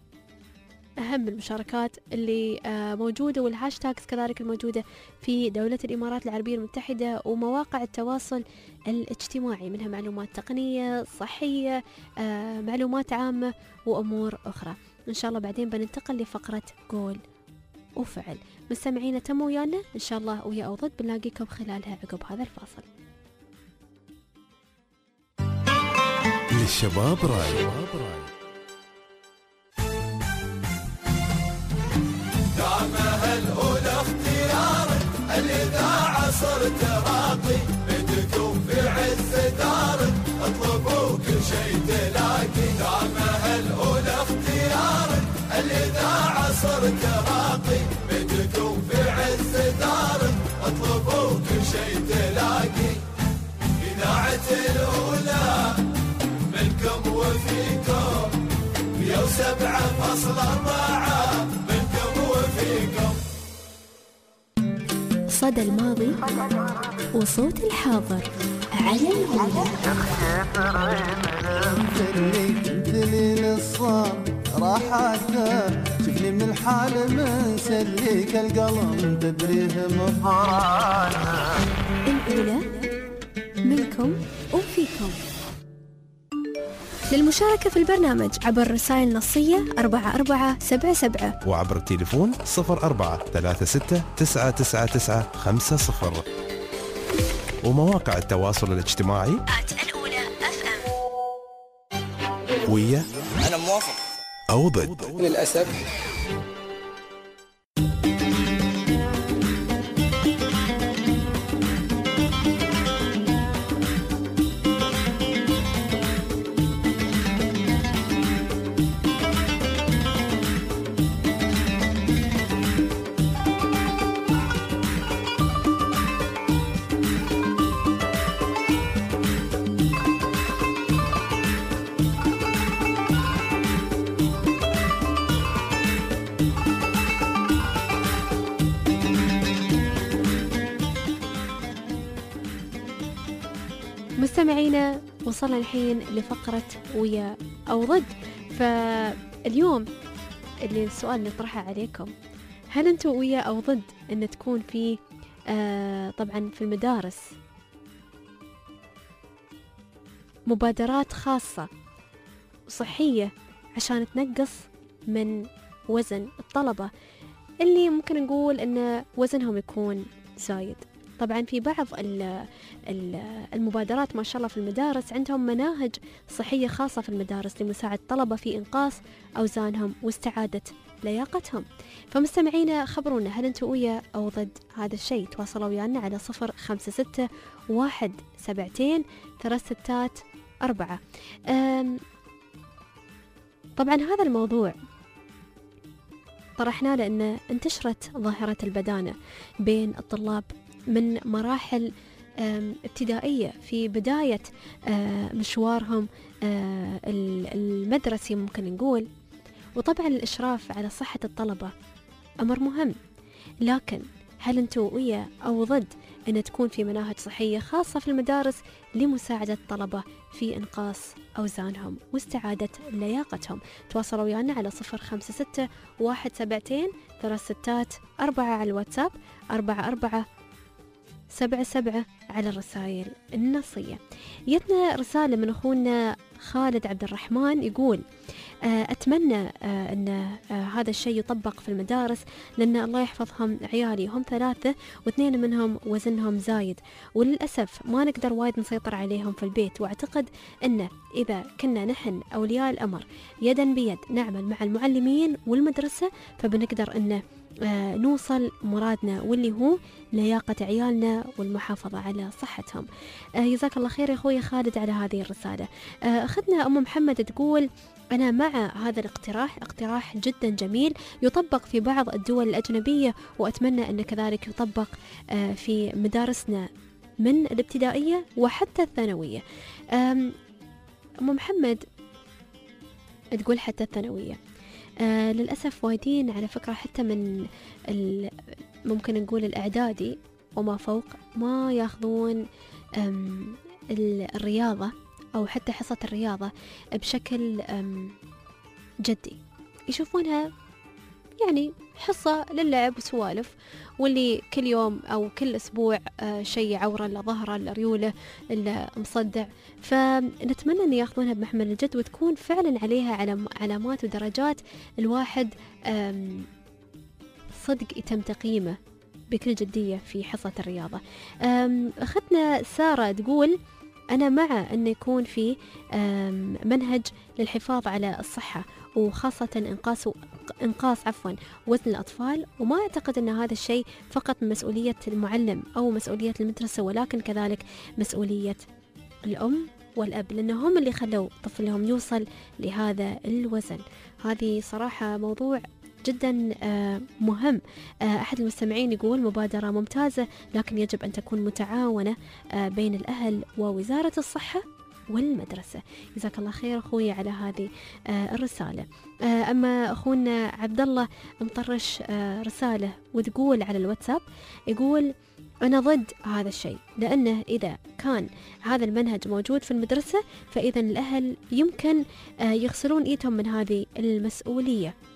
أهم المشاركات اللي موجودة والهاشتاجز كذلك الموجودة في دولة الإمارات العربية المتحدة ومواقع التواصل الاجتماعي، منها معلومات تقنية، صحية، معلومات عامة وأمور أخرى. إن شاء الله بعدين بننتقل لفقرة قول وفعل. مستمعينا تموا ويانا إن شاء الله ويا أو ضد، بنلاقيكم خلالها عقب هذا الفاصل. للشباب راي، دعمها الأولى اختيارك، الإذاعة صرت راقي، بدكم في عز دارك، اطلبوا كل شيء تلاقي. دعمها الأولى اختيارك، الإذاعة صرت راقي، بدكم في عز دارك، اطلبوا كل شيء تلاقي. إذاعة الأولى منكم وفيكم، مية وسبعة فاصلة أربعة منكم وفيكم. صدى الماضي وصوت الحاضر على الهواء. دليل الصار راحته، شفني من الحال من سليك القلم تدريه مفرانا. الأولى منكم وفيكم. للمشاركة في البرنامج عبر رسائل نصية أربعة أربعة سبعة سبعة وعبر التليفون صفر أربعة ثلاثة ستة تسعة تسعة تسعة خمسة صفر، ومواقع التواصل الاجتماعي الأولى أف أم. ويا أنا موافق أو ضد. للأسف. مستمعينا، وصلنا الحين لفقرة ويا أو ضد. فاليوم اللي السؤال نطرحه عليكم، هل أنتوا ويا أو ضد أن تكون في آه طبعا في المدارس مبادرات خاصة صحية عشان تنقص من وزن الطلبة اللي ممكن نقول أن وزنهم يكون زايد؟ طبعا في بعض المبادرات ما شاء الله في المدارس عندهم مناهج صحية خاصة في المدارس لمساعدة الطلبة في إنقاص أوزانهم واستعادة لياقتهم. فمستمعينا خبرونا، هل أنتوا ويا أو ضد هذا الشيء؟ تواصلوا ويانا على صفر خمسة ستة واحد سبعتين ثلاث ستات أربعة. طبعا هذا الموضوع طرحنا لأن انتشرت ظاهرة البدانة بين الطلاب من مراحل ابتدائية في بداية مشوارهم المدرسي ممكن نقول. وطبعا الإشراف على صحة الطلبة أمر مهم، لكن هل أنتوا ويا أو ضد أن تكون في مناهج صحية خاصة في المدارس لمساعدة الطلبة في إنقاص أوزانهم واستعادة لياقتهم؟ تواصلوا ويانا على صفر خمسة ستة واحد سبعتين ثلاث ستات أربعة على الواتساب، أربعة أربعة سبعة سبعة على الرسائل النصية. يتنا رسالة من أخونا خالد عبد الرحمن يقول أتمنى أن هذا الشيء يطبق في المدارس، لأن الله يحفظهم عيالي هم ثلاثة واثنين منهم وزنهم زايد، وللأسف ما نقدر وايد نسيطر عليهم في البيت. وأعتقد أن إذا كنا نحن أولياء الأمر يدا بيد نعمل مع المعلمين والمدرسة فبنقدر أن آه نوصل مرادنا، واللي هو لياقة عيالنا والمحافظة على صحتهم. آه جزاك الله خير يا أخوي خالد على هذه الرسالة. آه أخذنا أم محمد تقول أنا مع هذا الاقتراح، اقتراح جدا جميل يطبق في بعض الدول الأجنبية، وأتمنى أن كذلك يطبق آه في مدارسنا من الابتدائية وحتى الثانوية. أم محمد تقول حتى الثانوية. آه للأسف وايدين على فكرة حتى من ممكن نقول الإعدادي وما فوق ما ياخذون الرياضة أو حتى حصة الرياضة بشكل جدي، يشوفونها يعني حصة للعب وسوالف، واللي كل يوم أو كل أسبوع آه شيء عورة لظهره لريوله مصدع. فنتمنى أن يأخذونها بمحمل الجد وتكون فعلا عليها علم علامات ودرجات الواحد صدق يتم تقييمه بكل جدية في حصة الرياضة. أخذنا سارة تقول أنا مع أن يكون في منهج للحفاظ على الصحة وخاصة إنقاص إنقاص عفوا وزن الأطفال، وما أعتقد أن هذا الشيء فقط من مسؤولية المعلم أو مسؤولية المدرسة، ولكن كذلك مسؤولية الأم والأب، لأنهم اللي خلوا طفلهم يوصل لهذا الوزن. هذه صراحة موضوع جدا مهم. أحد المستمعين يقول مبادرة ممتازة، لكن يجب أن تكون متعاونة بين الأهل ووزارة الصحة والمدرسة. جزاك الله خير أخوي على هذه الرسالة. أما أخونا عبد الله مطرش رسالة وتقول على الواتساب، يقول أنا ضد هذا الشيء، لأنه إذا كان هذا المنهج موجود في المدرسة فإذا الأهل يمكن يغسلون إيدهم من هذه المسؤولية.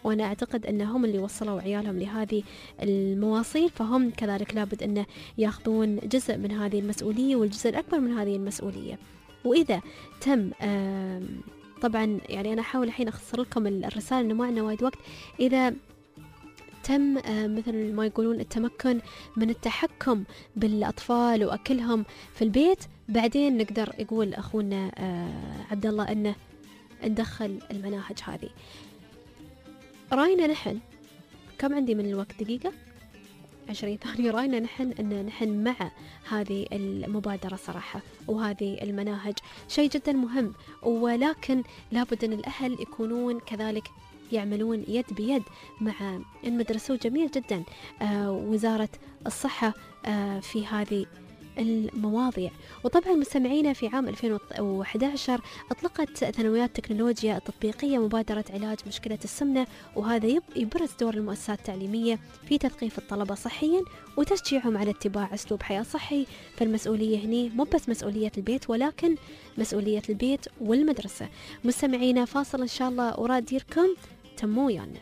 وأنا أعتقد أنهم اللي وصلوا عيالهم لهذه المواصيل، فهم كذلك لابد أن يأخذون جزء من هذه المسؤولية والجزء الأكبر من هذه المسؤولية. وإذا تم طبعا يعني أنا أحاول الحين أختصر لكم الرسالة إنه ما عندنا وايد وقت، إذا تم مثل ما يقولون التمكن من التحكم بالأطفال وأكلهم في البيت، بعدين نقدر يقول أخونا عبد الله أنه ندخل المناهج هذه. رأينا نحن كم عندي من الوقت؟ دقيقة عشرين ثانية. رأينا نحن أن نحن مع هذه المبادرة صراحة، وهذه المناهج شيء جدا مهم، ولكن لابد أن الأهل يكونون كذلك يعملون يد بيد مع المدرسة. وجميل جدا آه وزارة الصحة آه في هذه المواضيع. وطبعا مستمعينا في عام ألفين وأحد عشر أطلقت ثانويات تكنولوجيا التطبيقية مبادرة علاج مشكلة السمنة، وهذا يبرز دور المؤسسات التعليمية في تثقيف الطلبة صحيا وتشجيعهم على اتباع أسلوب حياة صحي. فالمسؤولية هني مو بس مسؤولية البيت ولكن مسؤولية البيت والمدرسة. مستمعينا فاصل إن شاء الله وراد ديركم تموا ويانا.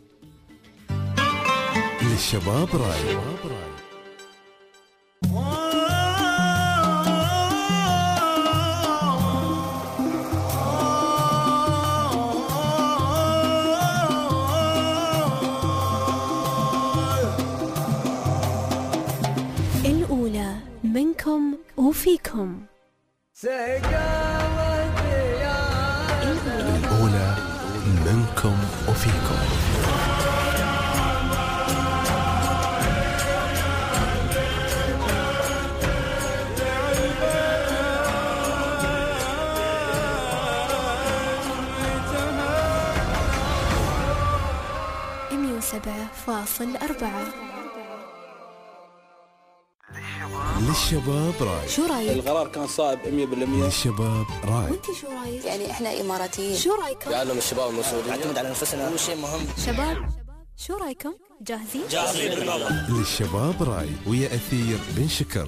للشباب راي. الأولى منكم وفيكم. الأولى منكم وفيكم. مية وسبعة فاصل أربعة. للشباب راي. شو رايك؟ القرار كان صائب مية بالمية. للشباب راي. وانت شو رايك؟ يعني احنا اماراتيين، شو رايكم؟ يعلم الشباب المسؤولين، نعتمد على انفسنا، هو شيء مهم. شباب شو رايكم؟ جاهزين؟ جاهزين. للشباب راي ويا أثير بن شكر.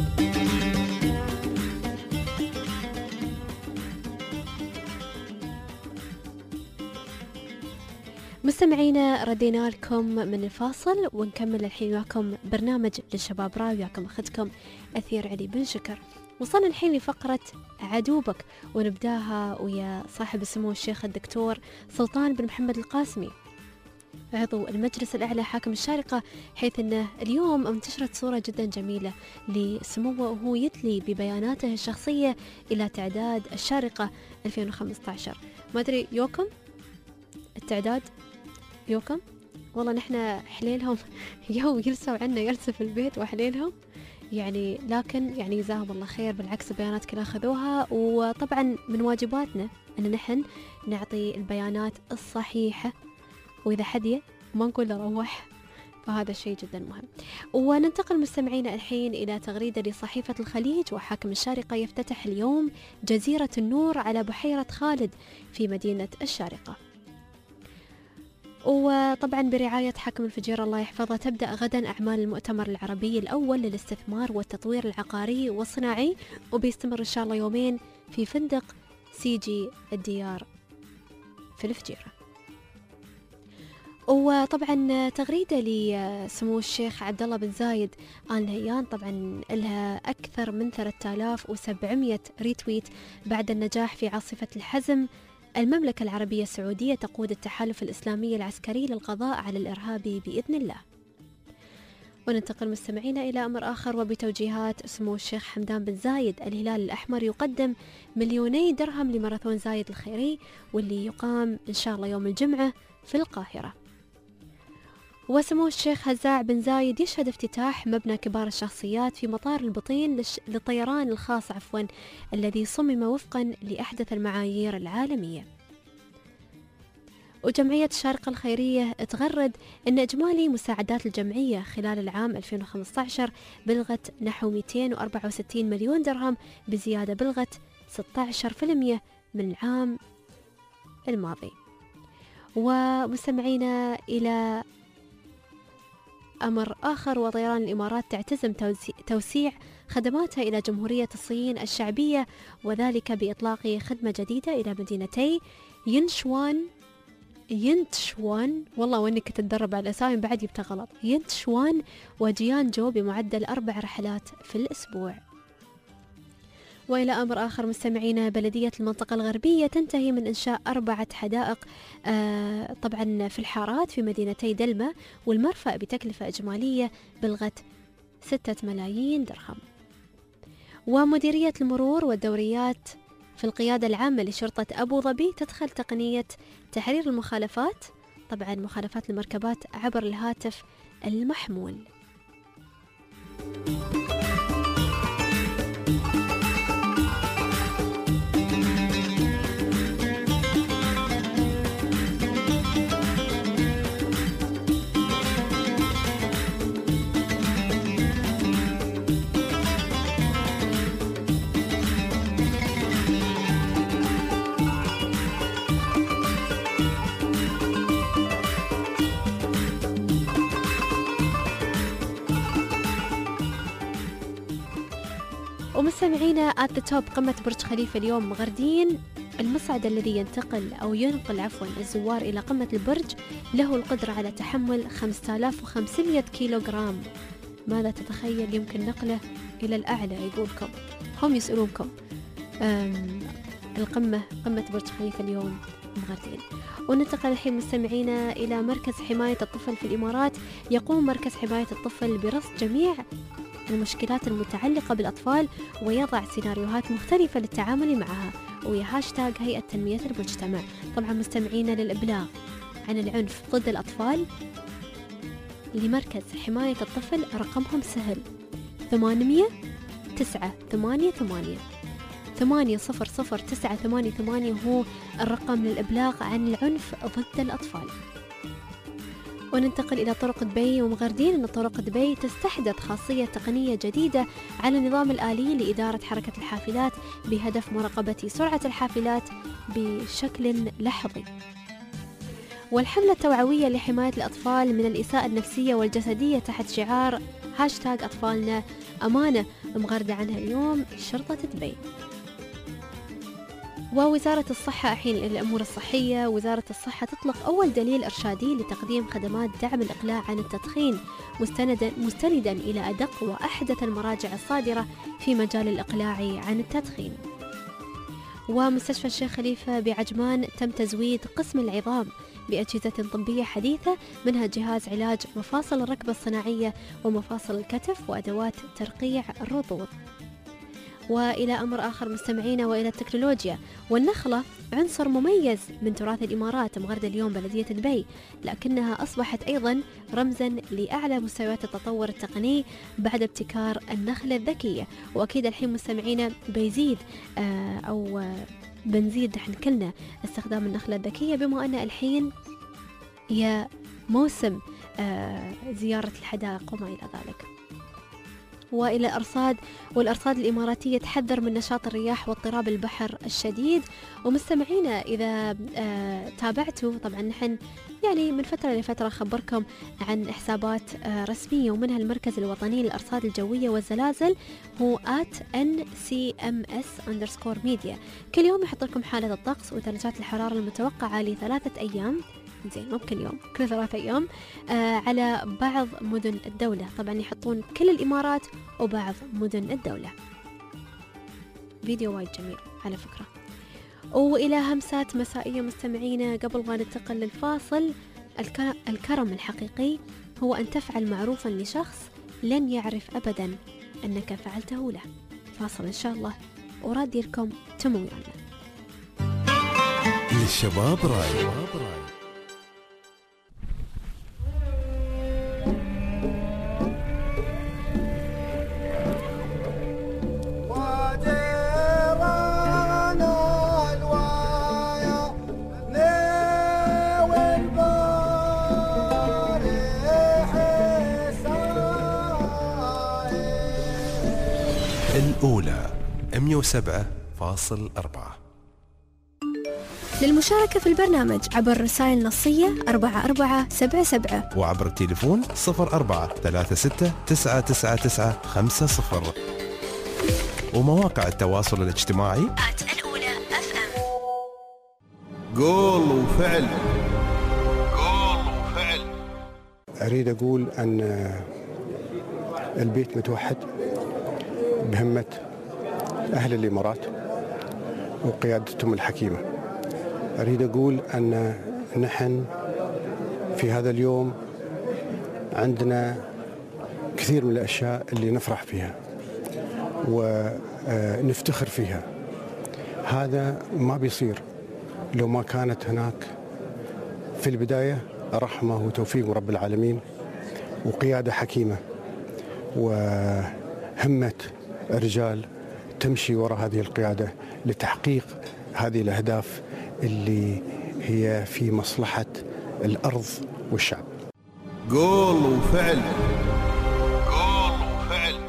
مستمعينا ردينا لكم من الفاصل ونكمل الحين وياكم برنامج للشباب راي، وياكم أخذكم أثير علي بن شكر. وصلنا الحين لفقرة عدوبك، ونبداها ويا صاحب السمو الشيخ الدكتور سلطان بن محمد القاسمي عضو المجلس الأعلى حاكم الشارقة، حيث أنه اليوم انتشرت صورة جدا جميلة لسموه وهو يتلي ببياناته الشخصية إلى تعداد الشارقة ألفين وخمسة عشر. ما أدري يوكم التعداد يوكم، والله نحن حليلهم يو يلسوا عنا يلسوا في البيت وحليلهم يعني، لكن يعني جزاهم الله خير، بالعكس البيانات كلها أخذوها. وطبعا من واجباتنا أن نحن نعطي البيانات الصحيحة، وإذا حدي ما نقول له روح، فهذا شيء جدا مهم. وننتقل مستمعينا الحين إلى تغريدة لصحيفة الخليج. وحاكم الشارقة يفتتح اليوم جزيرة النور على بحيرة خالد في مدينة الشارقة. وطبعا برعاية حاكم الفجيرة الله يحفظه تبدأ غدا أعمال المؤتمر العربي الأول للاستثمار والتطوير العقاري والصناعي، وبيستمر إن شاء الله يومين في فندق سي جي الديار في الفجيرة. وطبعا تغريدة لسمو الشيخ عبد الله بن زايد آل نهيان، طبعا لها أكثر من ثلاثة آلاف وسبعمئة ريتويت بعد النجاح في عاصفة الحزم. المملكة العربية السعودية تقود التحالف الإسلامي العسكري للقضاء على الإرهاب بإذن الله. وننتقل مستمعينا إلى أمر آخر، وبتوجيهات سمو الشيخ حمدان بن زايد الهلال الأحمر يقدم مليوني درهم لماراثون زايد الخيري، واللي يقام إن شاء الله يوم الجمعة في القاهرة. وسمو الشيخ هزاع بن زايد يشهد افتتاح مبنى كبار الشخصيات في مطار البطين للطيران الخاص عفوا الذي صمم وفقا لأحدث المعايير العالمية. وجمعية الشارقة الخيرية تغرد أن إجمالي مساعدات الجمعية خلال العام ألفين وخمسة عشر بلغت نحو مئتين وأربعة وستين مليون درهم، بزيادة بلغت ستة عشر بالمئة من العام الماضي. ومستمعينا إلى أمر آخر، وطيران الإمارات تعتزم توسيع خدماتها إلى جمهورية الصين الشعبية، وذلك بإطلاق خدمة جديدة إلى مدينتي ينشوان ينتشوان، والله وانك تتدرب على الاسامي بعد يبقى غلط، ينتشوان وجيان جو بمعدل أربع رحلات في الأسبوع. وإلى أمر آخر مستمعينا، بلدية المنطقة الغربية تنتهي من إنشاء أربعة حدائق آه طبعا في الحارات في مدينتي دلمة والمرفأ بتكلفة إجمالية بلغت ستة ملايين درهم. ومديرية المرور والدوريات في القيادة العامة لشرطة أبو ظبي تدخل تقنية تحرير المخالفات، طبعا مخالفات المركبات عبر الهاتف المحمول. ومستمعينا at the top، قمة برج خليفة اليوم مغردين. المصعد الذي ينتقل أو ينقل عفوا الزوار إلى قمة البرج له القدرة على تحمل خمسة آلاف وخمسمائة كيلوغرام. ماذا تتخيل يمكن نقله إلى الأعلى؟ يقولكم هم يسألونكم. القمة قمة برج خليفة اليوم مغردين. وننتقل الحين مستمعينا إلى مركز حماية الطفل في الإمارات. يقوم مركز حماية الطفل برصد جميع المشكلات المتعلقة بالأطفال ويضع سيناريوهات مختلفة للتعامل معها، ويا هاشتاغ هيئة تنمية المجتمع. طبعا مستمعينا للإبلاغ عن العنف ضد الأطفال لمركز حماية الطفل رقمهم سهل ثمانمية تسعة ثمانية ثمانية ثمانية صفر صفر تسعة ثمانية ثمانية هو الرقم للإبلاغ عن العنف ضد الأطفال. وننتقل إلى طرق دبي ومغردين. أن طرق دبي تستحدث خاصية تقنية جديدة على النظام الآلي لإدارة حركة الحافلات بهدف مراقبة سرعة الحافلات بشكل لحظي. والحملة التوعوية لحماية الأطفال من الإساءة النفسية والجسدية تحت شعار هاشتاغ أطفالنا أمانة مغردة عنها اليوم شرطة دبي. ووزارة الصحة الحين الأمور الصحية. وزارة الصحة تطلق أول دليل إرشادي لتقديم خدمات دعم الإقلاع عن التدخين مستندا, مستندا إلى أدق وأحدث المراجع الصادرة في مجال الإقلاع عن التدخين. ومستشفى الشيخ خليفة بعجمان تم تزويد قسم العظام بأجهزة طبية حديثة منها جهاز علاج مفاصل الركبة الصناعية ومفاصل الكتف وأدوات ترقيع الرضوض. وإلى أمر آخر مستمعينا وإلى التكنولوجيا. والنخلة عنصر مميز من تراث الإمارات مغردة اليوم بلدية دبي، لكنها أصبحت أيضا رمزا لأعلى مستويات التطور التقني بعد ابتكار النخلة الذكية. وأكيد الحين مستمعينا بيزيد آه أو آه بنزيد نحن كلنا استخدام النخلة الذكية بما أن الحين هي موسم آه زيارة الحدائق وما إلى ذلك. وإلى الأرصاد. والأرصاد الإماراتية تحذر من نشاط الرياح واضطراب البحر الشديد. ومستمعينا إذا آه تابعتوا طبعا نحن يعني من فترة لفترة خبركم عن حسابات آه رسمية ومنها المركز الوطني للأرصاد الجوية والزلازل هو آت إن سي إم إس أندرسكور ميديا. كل يوم يحط لكم حالة الطقس ودرجات الحرارة المتوقعة لثلاثة أيام، زين مو كل يوم، كل ثلاثة أيام آه على بعض مدن الدولة. طبعا يحطون كل الإمارات وبعض مدن الدولة. فيديو وايد جميل على فكرة. وإلى همسات مسائية مستمعينا قبل ما ننتقل للفاصل. الكرم الحقيقي هو أن تفعل معروفا لشخص لن يعرف أبدا أنك فعلته له. فاصل إن شاء الله ورادي لكم تمو يعني. للشباب راي. الأولى مية وسبعة فاصل أربعة. للمشاركة في البرنامج عبر رسائل نصية أربعة أربعة سبعة سبعة وعبر التليفون صفر أربعة ثلاثة ستة تسعة تسعة تسعة خمسة صفر ومواقع التواصل الاجتماعي آت الأولى أف أم. قول وفعل أريد أقول أن البيت متوحد بهمة أهل الإمارات وقيادتهم الحكيمة. أريد أقول أن نحن في هذا اليوم عندنا كثير من الأشياء اللي نفرح فيها ونفتخر فيها. هذا ما بيصير لو ما كانت هناك في البداية رحمة وتوفيق من رب العالمين وقيادة حكيمة وهمة رجال تمشي وراء هذه القيادة لتحقيق هذه الأهداف اللي هي في مصلحة الأرض والشعب. قول وفعل، قول وفعل.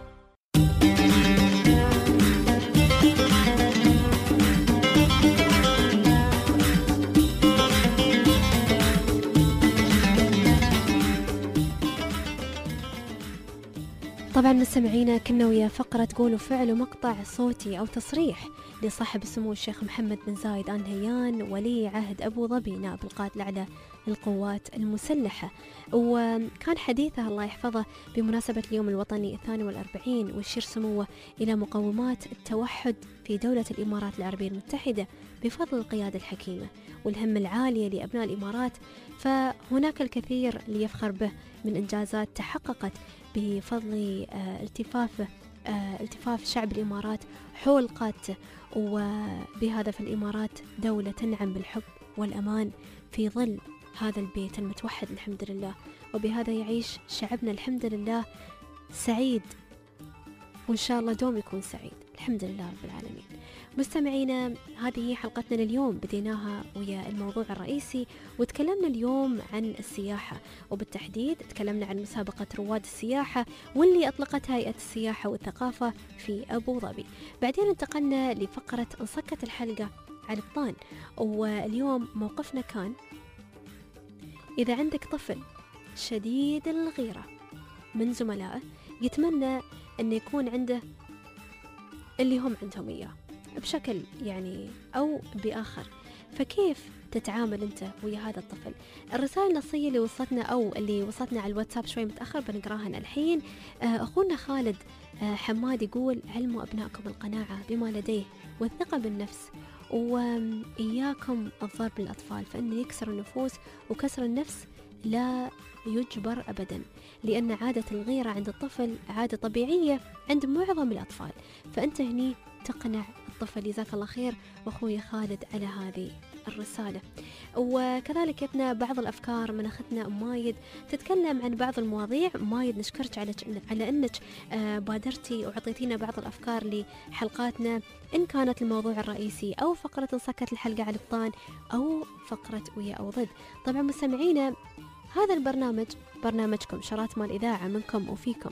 طبعا مستمعينا كنا ويا فقرة قول وفعل ومقطع صوتي أو تصريح لصاحب السمو الشيخ محمد بن زايد آل نهيان ولي عهد أبو ظبي نائب القائد الأعلى للقوات المسلحة، وكان حديثه الله يحفظه بمناسبة اليوم الوطني الثاني والأربعين، ويشير سموه إلى مقومات التوحد في دولة الإمارات العربية المتحدة بفضل القيادة الحكيمة والهمة العالية لأبناء الإمارات. فهناك الكثير ليفخر به من إنجازات تحققت بفضل آه التفافه آه التفاف شعب الإمارات حول قادته، وبهذا فالإمارات دولة تنعم بالحب والأمان في ظل هذا البيت المتوحد الحمد لله، وبهذا يعيش شعبنا الحمد لله سعيد، وإن شاء الله دوم يكون سعيد الحمد لله رب العالمين. مستمعينا هذه هي حلقتنا لليوم، بديناها ويا الموضوع الرئيسي وتكلمنا اليوم عن السياحة، وبالتحديد تكلمنا عن مسابقة رواد السياحة واللي أطلقتها هيئة السياحة والثقافة في أبو ظبي. بعدين انتقلنا لفقرة انصكت الحلقة على الطان، واليوم موقفنا كان إذا عندك طفل شديد الغيرة من زملائه يتمنى أن يكون عنده اللي هم عندهم إياه بشكل يعني أو بآخر، فكيف تتعامل أنت ويا هذا الطفل؟ الرسائل النصية اللي وصلتنا أو اللي وصلتنا على الواتساب شوي متأخر بنقراها الحين. أخونا خالد حماد يقول: علموا أبنائكم القناعة بما لديه والثقة بالنفس، وإياكم الضرب للأطفال فإنه يكسر النفوس، وكسر النفس لا يجبر أبدا، لأن عادة الغيرة عند الطفل عادة طبيعية عند معظم الأطفال، فأنت هني تقنع الطفل. جزاك الله خير وأخوي خالد على هذه الرسالة. وكذلك يتنا بعض الأفكار من أختنا أم مايد تتكلم عن بعض المواضيع. مايد نشكرك على على أنك بادرتي وعطيتينا بعض الأفكار لحلقاتنا، إن كانت الموضوع الرئيسي أو فقرة انصكت الحلقة على الطان أو فقرة ويا أو ضد. طبعا مستمعينا هذا البرنامج برنامجكم شرات مال إذاعة منكم وفيكم،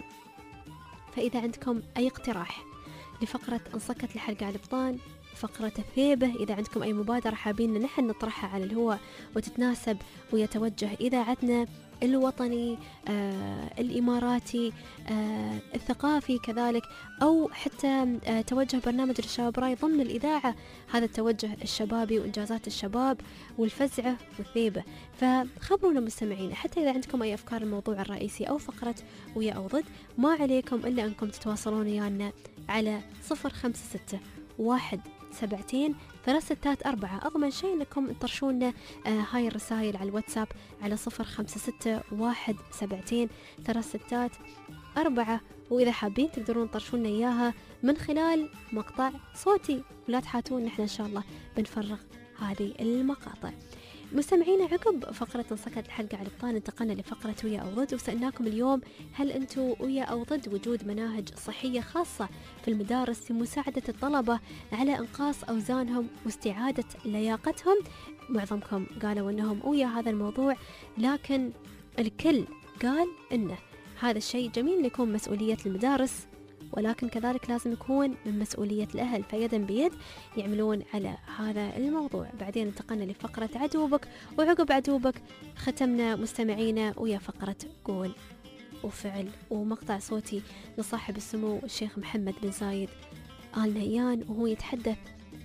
فإذا عندكم أي اقتراح لفقرة انصكت الحلقة على الطان، فقرة الثيبة، إذا عندكم أي مبادرة حابين نحن نطرحها على الهواء وتتناسب ويتوجه إذاعتنا الوطني آه الإماراتي آه الثقافي كذلك، أو حتى آه توجه برنامج الشباب راي ضمن الإذاعة، هذا التوجه الشبابي وإنجازات الشباب والفزعة والثيبة، فخبرونا مستمعين. حتى إذا عندكم أي أفكار الموضوع الرئيسي أو فقرة ويا أو ضد، ما عليكم إلا أنكم تتواصلون ويانا على صفر خمسة ستة واحد سبعتين ثلاث ستات أربعة. أضمن شيء أنكم ترشونا آه هاي الرسائل على الواتساب على صفر خمسة ستة واحد سبعتين ثلاث ستات أربعة، وإذا حابين تقدرون ترشونا إياها من خلال مقطع صوتي، ولا تحاتون نحن إن شاء الله بنفرغ هذه المقاطع. مستمعينا عقب فقرة انصكت الحلقة على الطان انتقلنا لفقرة ويا أو ضد، وسألناكم اليوم: هل أنتم ويا أو ضد وجود مناهج صحية خاصة في المدارس لمساعدة الطلبة على إنقاص أوزانهم واستعادة لياقتهم؟ معظمكم قالوا أنهم ويا هذا الموضوع، لكن الكل قال أنه هذا الشيء جميل يكون مسؤولية المدارس، ولكن كذلك لازم يكون من مسؤولية الأهل، فيدا بيد يعملون على هذا الموضوع. بعدين انتقلنا لفقرة عدوبك، وعقب عدوبك ختمنا مستمعينا ويا فقرة قول وفعل ومقطع صوتي لصاحب السمو الشيخ محمد بن زايد آل نهيان، وهو يتحدث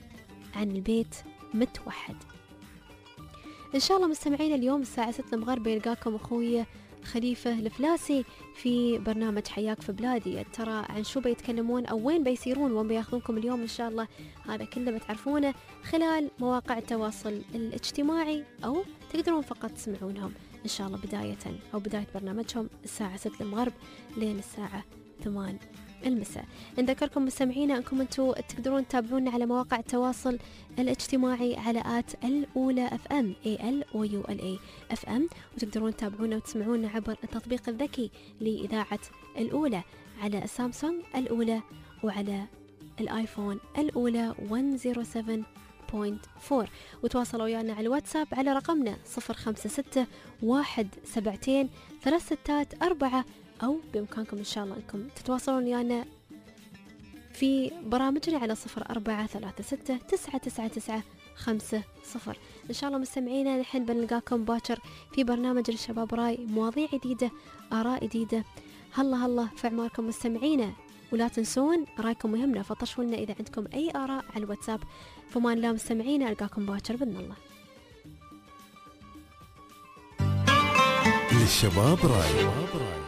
عن البيت متوحد. إن شاء الله مستمعينا اليوم الساعة ستة المغرب يلقاكم أخوي خليفة الفلاسي في برنامج حياك في بلادي. ترى عن شو بيتكلمون أو وين بيسيرون وين بياخذونكم اليوم إن شاء الله هذا كله بتعرفونه خلال مواقع التواصل الاجتماعي، أو تقدرون فقط تسمعونهم إن شاء الله بداية أو بداية برنامجهم الساعة ستة المغرب لين الساعة ثمانية المساء. نذكركم مستمعينا أنكم أنتم تقدرون تتابعونا على مواقع التواصل الاجتماعي على آت الأولى اف ام اي ال او يو ال اي اف ام، وتقدرون تتابعونا وتسمعونا عبر التطبيق الذكي لإذاعة الأولى على السامسونج الأولى وعلى الآيفون الأولى مئة وسبعة نقطة أربعة، وتواصلوا ويانا على الواتساب على رقمنا صفر خمسة ستة واحد سبعتين ثلاث ستات أربعة، أو بإمكانكم إن شاء الله أنكم تتواصلون ويانا في برامجنا على صفر أربعة ثلاثة ستة تسعة تسعة تسعة خمسة صفر. إن شاء الله مستمعينا نحن بنلقاكم باكر في برنامج الشباب راي، مواضيع جديدة، آراء جديدة. هلا هلا في أعماركم مستمعينا، ولا تنسون رايكم مهمنا، فطشوا لنا إذا عندكم أي آراء على الواتساب. فمان الله مستمعينا، ألقاكم باكر بإذن الله. للشباب راي.